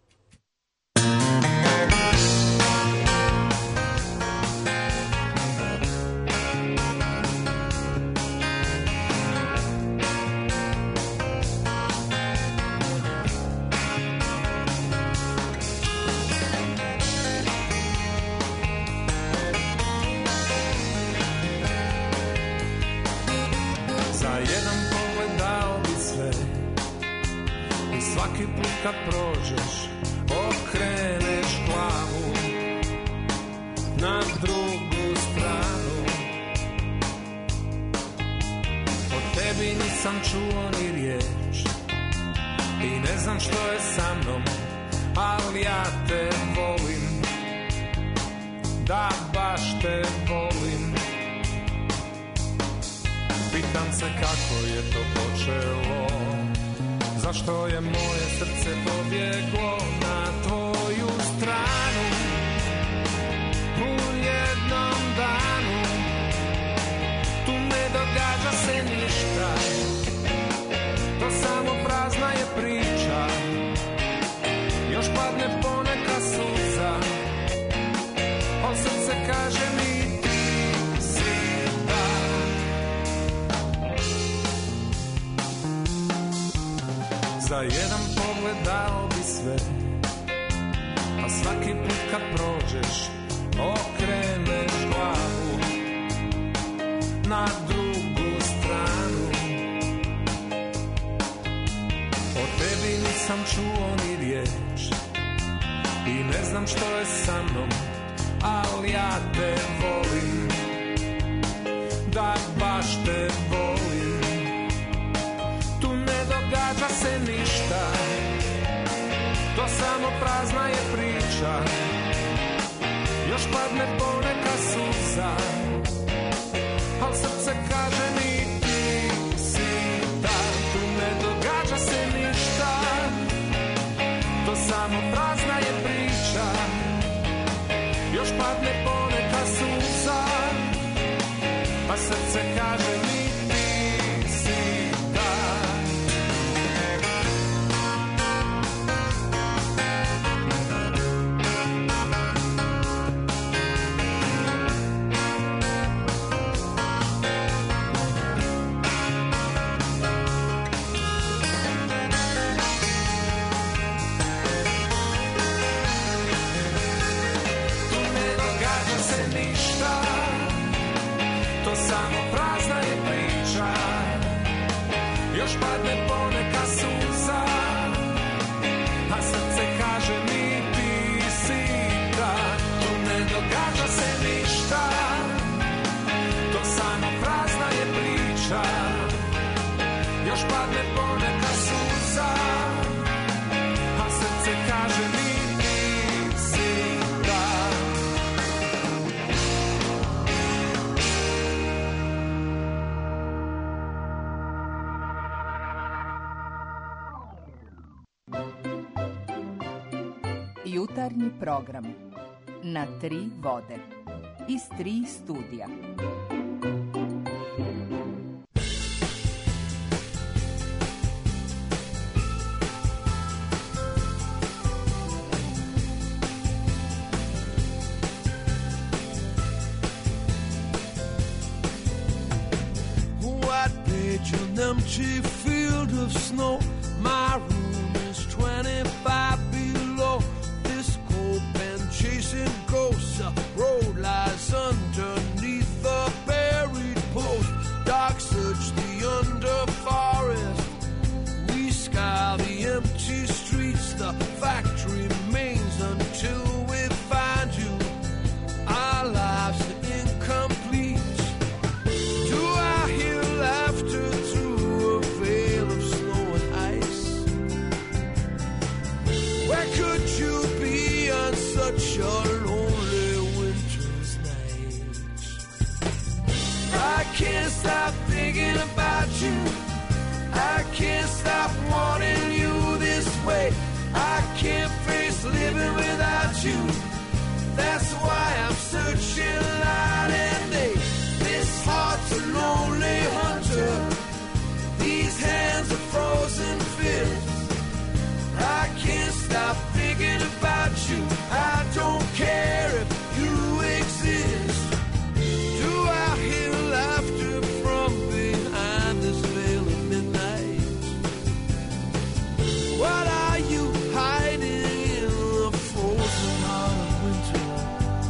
Kad prođeš, okreneš glavu na drugu stranu. O tebi nisam čuo ni riječ i ne znam što je sa mnom, ali ja te volim, da baš te volim. Pitam se kako je to počelo, zašto je moje srce pobjeglo na tvoju stranu u jednom danu. Tu ne događa se ništa, to samo prazna je priča. Još padne poneka suza, o srce kaže mi ti si dan. Za jedan pogled dao bi sve, a svaki put kad prođeš okreneš glavu na drugu stranu. O tebi nisam čuo ni riječ i ne znam što je sa mnom, ali ja te volim, da baš te volim. još padne poneka suza, al srce kaže mi ti si ta, tu ne događa se ništa, to samo prazna je priča, još padne poneka suza, a srce kaže mi ti si ta. To samo prazna je priča, još padne poneka suza, a srce kaže mi ti si ta, tu ne događa se ništa, to samo prazna je priča, još padne poneka suza, a srce kaže mi ti si ta. Jutarnji program na tri vode iz tri studija. White page, an empty field of snow. My room is twenty-five below. Chasing ghosts, a road lies underneath the buried post. Dark search the under forest. We scour the empty streets. The fact remains until we find you. Our lives are incomplete. Do I hear laughter through a veil of snow and ice? Where could you be on such a lonely winter's night? I can't stop thinking about you. I can't stop wanting you this way. I can't face living without you. That's why I'm searching night and day. This heart's a lonely hunter. These hands are frozen fists. I can't stop thinking about you. I don't care if you exist. Do I hear laughter from behind this veil of midnight? What are you hiding in the frozen heart of winter?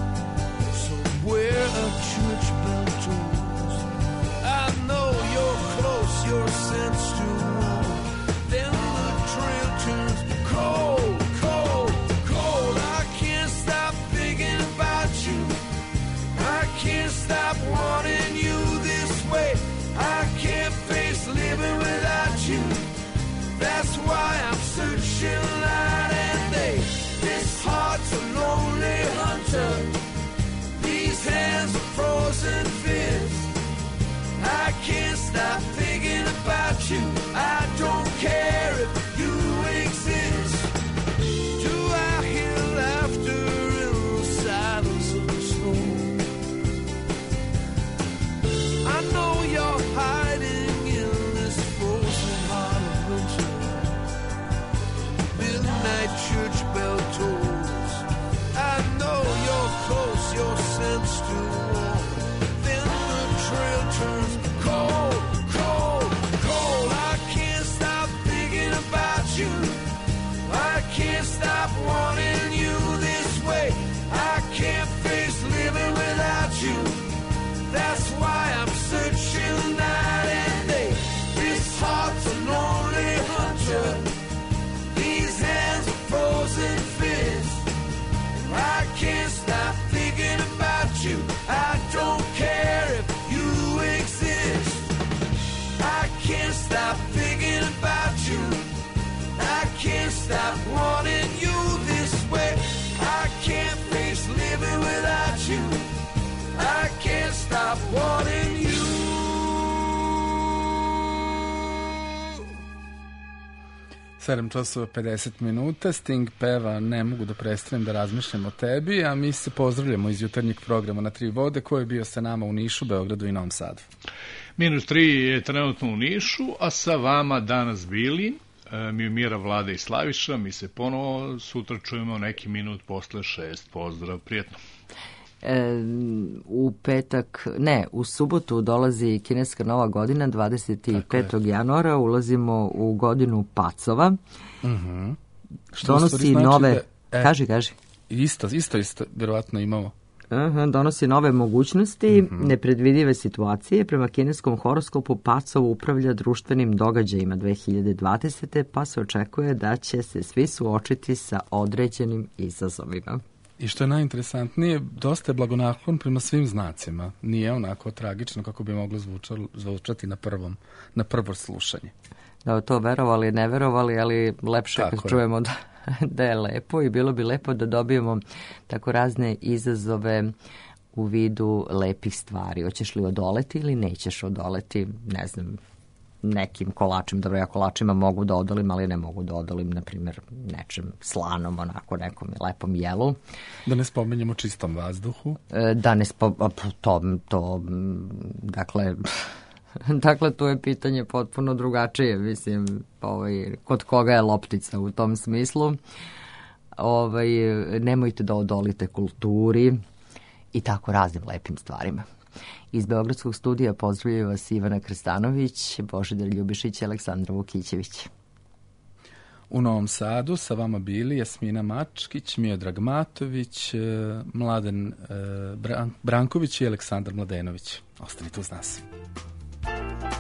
sedam časova pedeset minuta, Sting peva Ne mogu da prestanem da razmišljam o tebi, a mi se pozdravljamo iz jutarnjeg programa Na tri vode, koji je bio sa nama u Nišu, Beogradu i Novom Sadu. Minus tri je trenutno u Nišu, a sa vama danas bili Mijomira, Vlada i Slaviša. Mi se ponovo sutra čujemo neki minut posle šest. Pozdrav, prijetno. E, u petak, ne, u subotu dolazi kineska nova godina, dvadeset petog januara, ulazimo u godinu pacova. Uh-huh. Što donosi znači nove, da, e, kaži, kaži. Isto, isto, isto, vjerovatno imamo. Aha, donosi nove mogućnosti, mm-hmm. nepredvidive situacije. Prema kineskom horoskopu pacov upravlja društvenim događajima dve hiljade dvadesete. pa se očekuje da će se svi suočiti sa određenim izazovima. I što je najinteresantnije, dosta je blagonaklon prema svim znacima. Nije onako tragično kako bi moglo zvučati na prvom, na prvo slušanje. Da, to verovali, ne verovali, ali lepše tako kad je. čujemo da, da je lepo i bilo bi lepo da dobijemo tako razne izazove u vidu lepih stvari. Hoćeš li odoleti ili nećeš odoleti, ne znam, nekim kolačima. Dobro, ja kolačima mogu da odolim, ali ne mogu da odolim, na primjer, nečem slanom, onako nekom lepom jelu. Da ne spomenjemo čistom vazduhu. E, da ne spomenjemo, to, to, dakle... Dakle, tu je pitanje potpuno drugačije, mislim, ovaj, kod koga je loptica u tom smislu. Ovaj, nemojte da odolite kulturi i tako raznim lepim stvarima. Iz Beogradskog studija pozdravljaju vas Ivana Krstanović, Božidar Ljubišić i Aleksandra Vukićević. U Novom Sadu sa vama bili Jasmina Mačkić, Miodrag Matović, Mladen Branković i Aleksandar Mladenović. Ostanite uz nas.